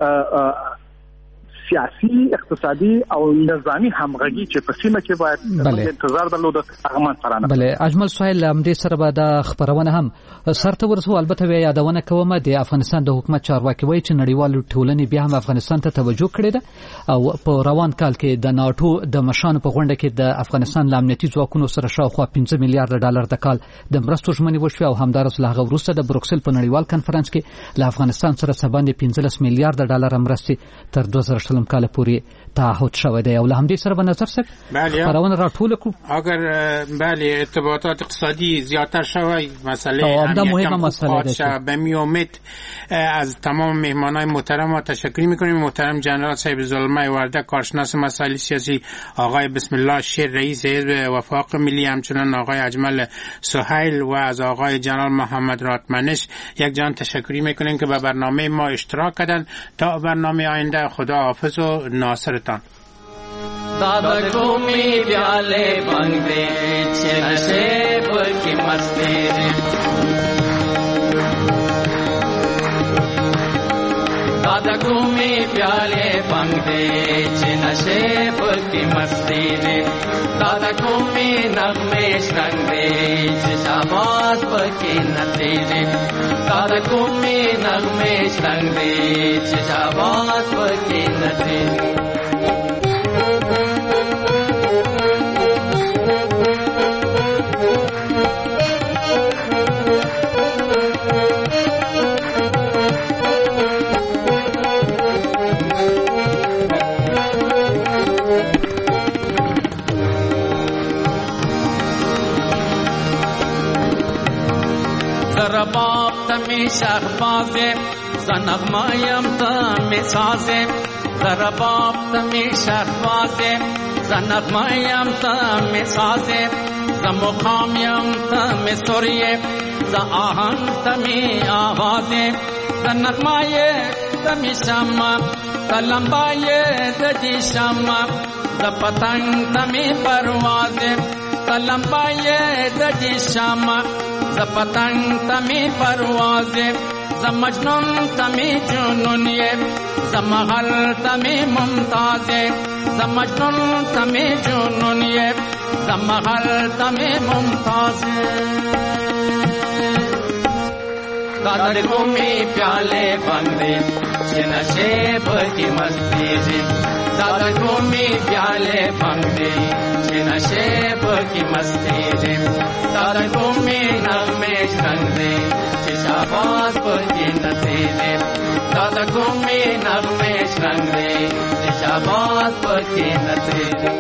سیاسي اقتصادي او نظامی همغږي چې په سیمه کې باید انتظار درلود هغه من سره نه. بله اجمل سویل هم دې سره به د خبرونه هم سرته ورسو. البته بیا یادونه کوم د افغانستان د حکومت چارواکي وایي چې نړیوال ټولنې بیا هم افغانستان ته توجه کړې ده او په روان کال کې د ناتو د مشانو په غونډه کې د افغانستان د امنیتي ځواکونو سره شاوخوا 15 میلیارډ ډالر د کال د مرستو ژمنې وشوې او همدارس له هغه وروسته د بروکسل په نړیوال کانفرنس کې له افغانستان سره سباندې 15 میلیارډ ډالر مرستې تر 2000 کال پورې تعهد شوی دی. او له همدې سره به نظر سک خبرونه راټول کړو. اگر بله ارتباطات اقتصادی زیاتر شوی مسئله دا مهمه مسئله ده. به امید از تمام مهمانای محترم تشکر میکنیم. محترم جنرال صاحب ظلمه ورده کارشناس مسائل سیاسی، آقای بسم الله شیر رئیس حزب وفاق ملی، همچنان آقای اجمل سهیل و از آقای جنرال محمد راتمنش یک جان تشکری میکنیم که به برنامه ما اشتراک کردن. تا برنامه آینده خدا حافظ و ناصرتان. دادا کومی پیالے بنگ دے چھ نشیب کی مستی دے، دادا کومی پیالے بنگ دے چھ نشیب کی مستی دے، دادا کومی نغمے شرنگ دے چھ شاباز کی نتی دے، دادا کومی نغمے شرنگ دے چھ شاباز کی نتی دے. تمی شهبازه زنغمایم تمی سازه زرباب تمی شهبازه زنغمایم تمی سازه زمقامیم تمی سوریه زآهنگ تمی آوازه زنغمای تمی شما زلمبای دجی شما زپتنگ تمی پروازه زلمبای دجی شما زپتنگ تمی پروازه زمجنون تمی جنونیه زمحل تمی ممتازه زمجنون تمی جنونیه زمحل تمی ممتازه दादा घूमी प्याले बंदे नशे की मस्ती जी दादा घूमी प्याले बंदे नशे की मस्ती जी दादा घूमी नगमे रंगदे शाबाश की नतीजे दादा घूमी नगमे रंगदे शाबाश की नतीजे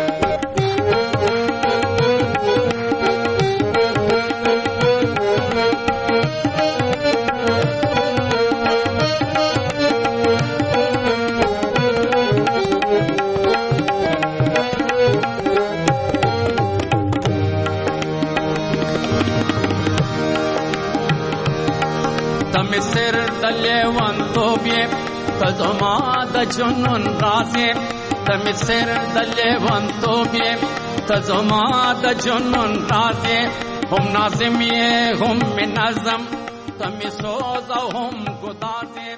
سر دلیوان توبیه تزما د جنون رازه تم سر دلیوان توبیه تزما د جنون رازه هم نازمیه هم نظم تم سوز هم گدازه